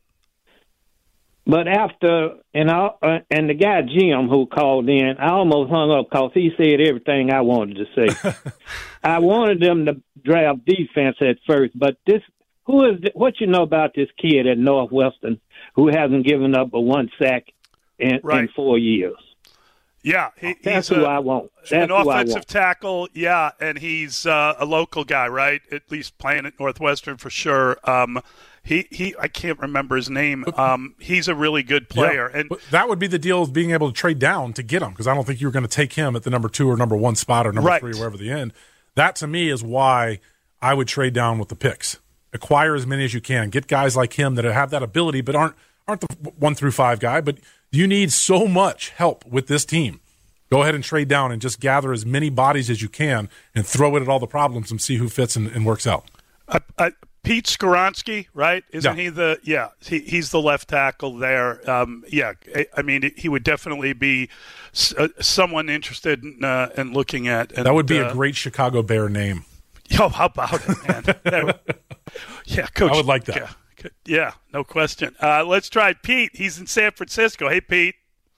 But after, and the guy Jim who called in, I almost hung up because he said everything I wanted to say. I wanted them to draft defense at first, but what you know about this kid at Northwestern who hasn't given up but one sack in 4 years? Yeah, that's who I want. That's an offensive tackle, and he's a local guy, right? At least playing at Northwestern for sure. He I can't remember his name. He's a really good player, and that would be the deal of being able to trade down to get him because I don't think you were going to take him at the number 2 or number 1 spot or number 3 or wherever the end. That to me is why I would trade down with the picks. Acquire as many as you can. Get guys like him that have that ability, but aren't the 1 through 5 guy. But you need so much help with this team. Go ahead and trade down and just gather as many bodies as you can and throw it at all the problems and see who fits and works out. Pete Skoronski, right? Isn't he he's the left tackle there. I mean, he would definitely be someone interested in looking at. And, that would be a great Chicago Bear name. Yo, how about it, man? Coach. I would like that. Yeah, no question. Let's try Pete. He's in San Francisco. Hey, Pete.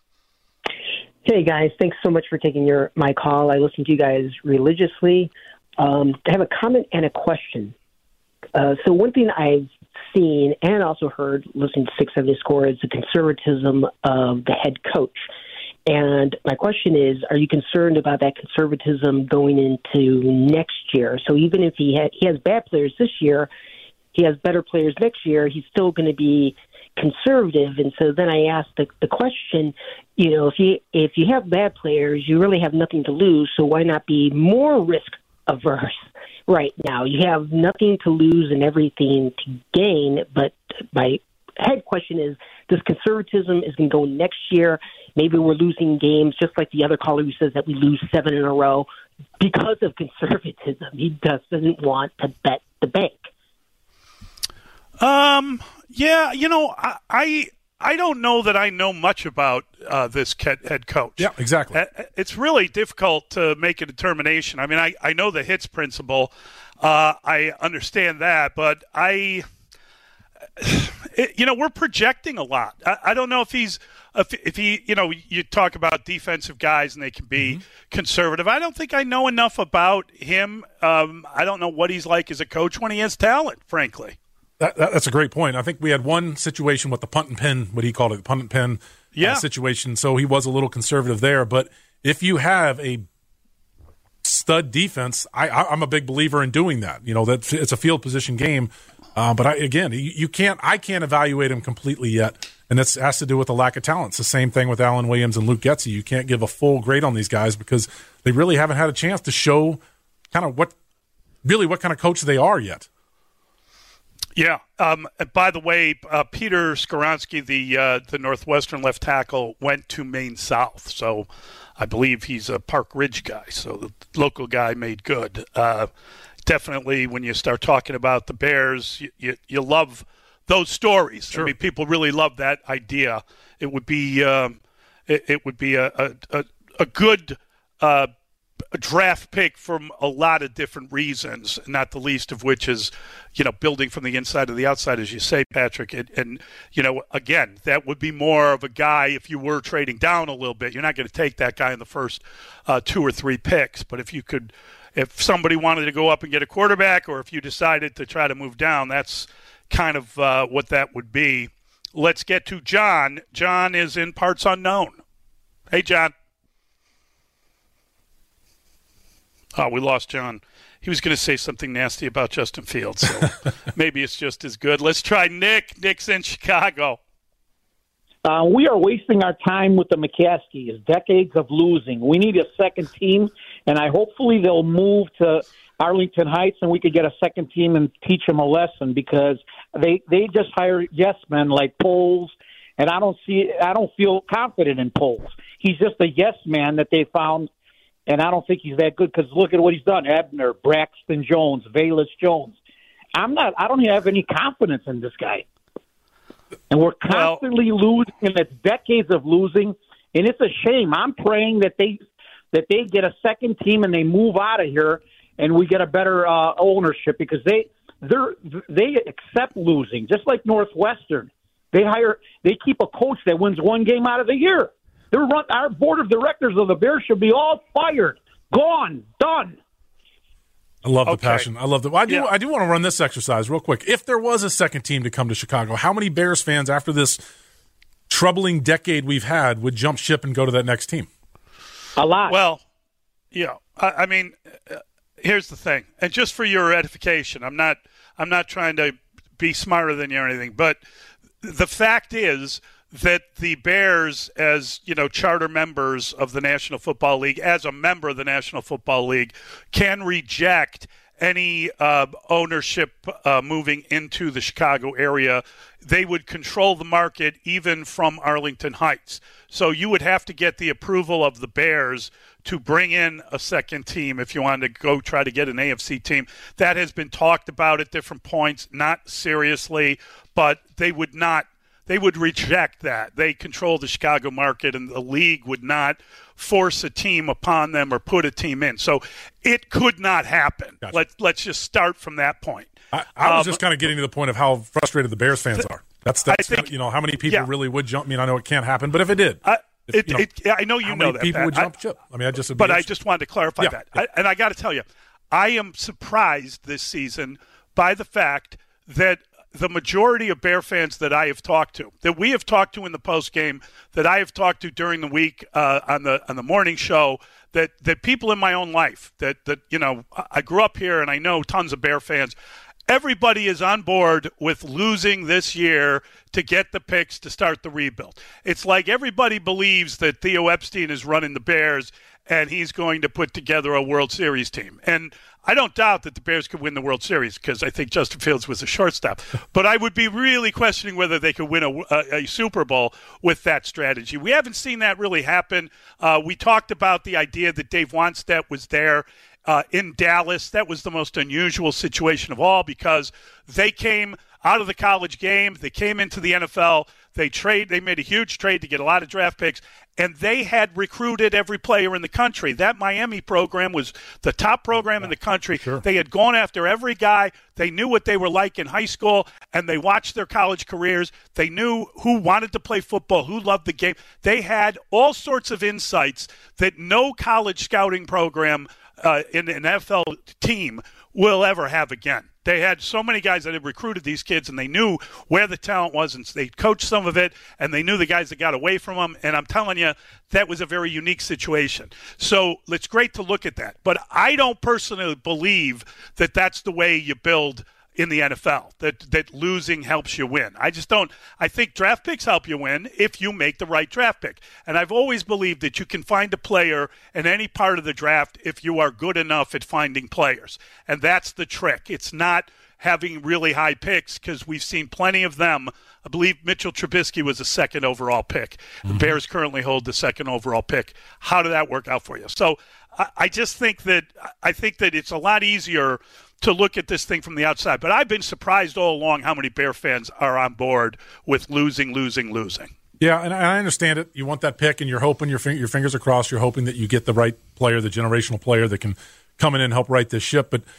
Hey, guys. Thanks so much for taking my call. I listen to you guys religiously. I have a comment and a question. So one thing I've seen and also heard listening to 670 Score is the conservatism of the head coach. And my question is, are you concerned about that conservatism going into next year? So even if he has bad players this year, he has better players next year, he's still going to be conservative. And so then I asked the question, if you have bad players, you really have nothing to lose. So why not be more risk averse right now? You have nothing to lose and everything to gain. But my head question is, this conservatism is going to go next year. Maybe we're losing games just like the other caller who says that we lose 7 in a row because of conservatism. He just doesn't want to bet the bank. Yeah, I don't know that I know much about this head coach. Yeah, exactly. It's really difficult to make a determination. I mean, I know the hits principle. I understand that, but we're projecting a lot. I don't know if he, you talk about defensive guys and they can be conservative. I don't think I know enough about him. I don't know what he's like as a coach when he has talent, frankly. That's a great point. I think we had one situation with the punt and pin, what he called it, punt and pin situation. So he was a little conservative there. But if you have a stud defense, I'm a big believer in doing that. It's a field position game. But I can't evaluate him completely yet. And it has to do with the lack of talent. It's the same thing with Alan Williams and Luke Getsy. You can't give a full grade on these guys because they really haven't had a chance to show kind of what kind of coach they are yet. Yeah. By the way, Peter Skoronski, the Northwestern left tackle, went to Maine South. So I believe he's a Park Ridge guy. So the local guy made good. Definitely when you start talking about the Bears, you love those stories. Sure. I mean, people really love that idea. It would be a good draft pick from a lot of different reasons, not the least of which is, building from the inside to the outside, as you say, Patrick. And again, that would be more of a guy if you were trading down a little bit. You're not going to take that guy in the first 2 or 3 picks. But if somebody wanted to go up and get a quarterback, or if you decided to try to move down, that's kind of what that would be. Let's get to John. John is in parts unknown. Hey, John. Oh, we lost John. He was going to say something nasty about Justin Fields, so maybe it's just as good. Let's try Nick. Nick's in Chicago. We are wasting our time with the McCaskies. Decades of losing. We need a second team, and hopefully they'll move to Arlington Heights and we could get a second team and teach them a lesson, because they just hire yes men like Poles, and I don't feel confident in Poles. He's just a yes man that they found. And I don't think he's that good, because look at what he's done. Ebner, Braxton Jones, Velus Jones. I don't have any confidence in this guy. And we're constantly losing, and it's decades of losing, and it's a shame. I'm praying that they get a second team and they move out of here and we get a better ownership, because they accept losing, just like Northwestern. They keep a coach that wins one game out of the year. Our board of directors of the Bears should be all fired, gone, done. I love the passion. I love the. I do want to run this exercise real quick. If there was a second team to come to Chicago, how many Bears fans, after this troubling decade we've had, would jump ship and go to that next team? A lot. Well, I mean, here's the thing, and just for your edification, I'm not trying to be smarter than you or anything, but the fact is that the Bears, as charter members of the National Football League, as a member of the National Football League, can reject any ownership moving into the Chicago area. They would control the market even from Arlington Heights. So you would have to get the approval of the Bears to bring in a second team if you wanted to go try to get an AFC team. That has been talked about at different points, not seriously, but they would not. They would reject that. They control the Chicago market, and the league would not force a team upon them or put a team in. So it could not happen. Gotcha. Let's just start from that point. I was just kind of getting to the point of how frustrated the Bears fans are. That's I think, how many people really would jump. I mean, I know it can't happen, but if it did. I know you know that, people Pat. would jump ship. I mean, I just wanted to clarify that. Yeah. And I got to tell you, I am surprised this season by the fact that the majority of Bear fans that I have talked to, that we have talked to in the post game, that I have talked to during the week on the morning show, that people in my own life that I grew up here and I know tons of Bear fans. Everybody is on board with losing this year to get the picks to start the rebuild. It's like everybody believes that Theo Epstein is running the Bears and he's going to put together a World Series team. And I don't doubt that the Bears could win the World Series because I think Justin Fields was a shortstop. But I would be really questioning whether they could win a Super Bowl with that strategy. We haven't seen that really happen. We talked about the idea that Dave Wannstedt was there in Dallas. That was the most unusual situation of all because they came out of the college game. They came into the NFL. They made a huge trade to get a lot of draft picks, and they had recruited every player in the country. That Miami program was the top program in the country. Sure. They had gone after every guy. They knew what they were like in high school, and they watched their college careers. They knew who wanted to play football, who loved the game. They had all sorts of insights that no college scouting program in an NFL team will ever have again. They had so many guys that had recruited these kids, and they knew where the talent was, and they coached some of it, and they knew the guys that got away from them. And I'm telling you, that was a very unique situation. So it's great to look at that. But I don't personally believe that that's the way you build in the NFL, that losing helps you win. I just don't. I think draft picks help you win if you make the right draft pick. And I've always believed that you can find a player in any part of the draft if you are good enough at finding players. And that's the trick. It's not having really high picks because we've seen plenty of them. I believe Mitchell Trubisky was a second overall pick. The Bears currently hold the second overall pick. How did that work out for you? So I just think that it's a lot easier to look at this thing from the outside. But I've been surprised all along how many Bear fans are on board with losing. Yeah, and I understand it. You want that pick, and you're hoping your fingers are crossed. You're hoping that you get the right player, the generational player that can come in and help right this ship. But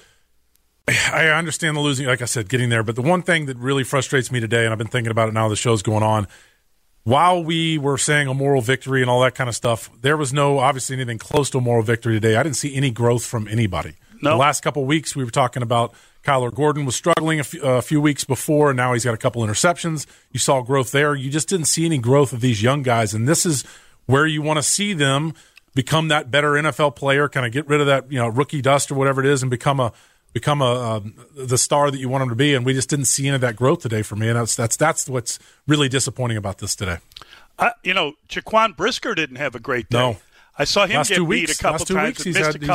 I understand the losing, like I said, getting there. But the one thing that really frustrates me today, and I've been thinking about it now the show's going on, while we were saying a moral victory and all that kind of stuff, there was no, obviously, anything close to a moral victory today. I didn't see any growth from anybody. No. The last couple of weeks, we were talking about Kyler Gordon was struggling a few weeks before, and now he's got a couple interceptions. You saw growth there. You just didn't see any growth of these young guys, and this is where you want to see them become that better NFL player, kind of get rid of that rookie dust or whatever it is, and become the star that you want them to be. And we just didn't see any of that growth today for me, and that's what's really disappointing about this today. Jaquan Brisker didn't have a great day. No. I saw him get beat a couple times.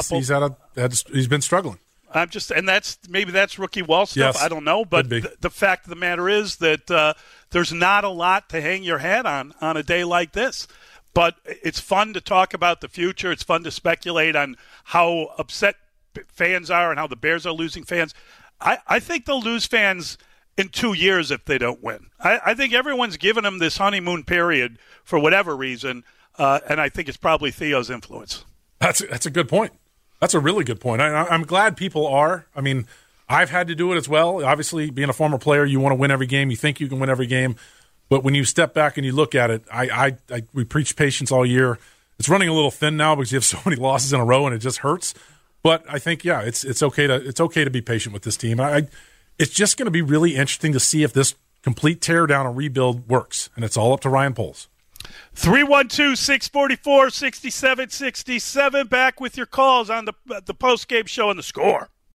He's been struggling. Maybe that's rookie wall stuff. Yes, I don't know, but the fact of the matter is that there's not a lot to hang your hat on a day like this. But it's fun to talk about the future. It's fun to speculate on how upset fans are and how the Bears are losing fans. I think they'll lose fans in 2 years if they don't win. I think everyone's given them this honeymoon period for whatever reason. And I think it's probably Theo's influence. That's a good point. That's a really good point. I'm glad people are. I mean, I've had to do it as well. Obviously, being a former player, you want to win every game. You think you can win every game. But when you step back and you look at it, we preach patience all year. It's running a little thin now because you have so many losses in a row and it just hurts. But I think, it's okay to be patient with this team. It's just going to be really interesting to see if this complete tear down and rebuild works. And it's all up to Ryan Poles. 312-644-6767. Back with your calls on the post-game show and The Score.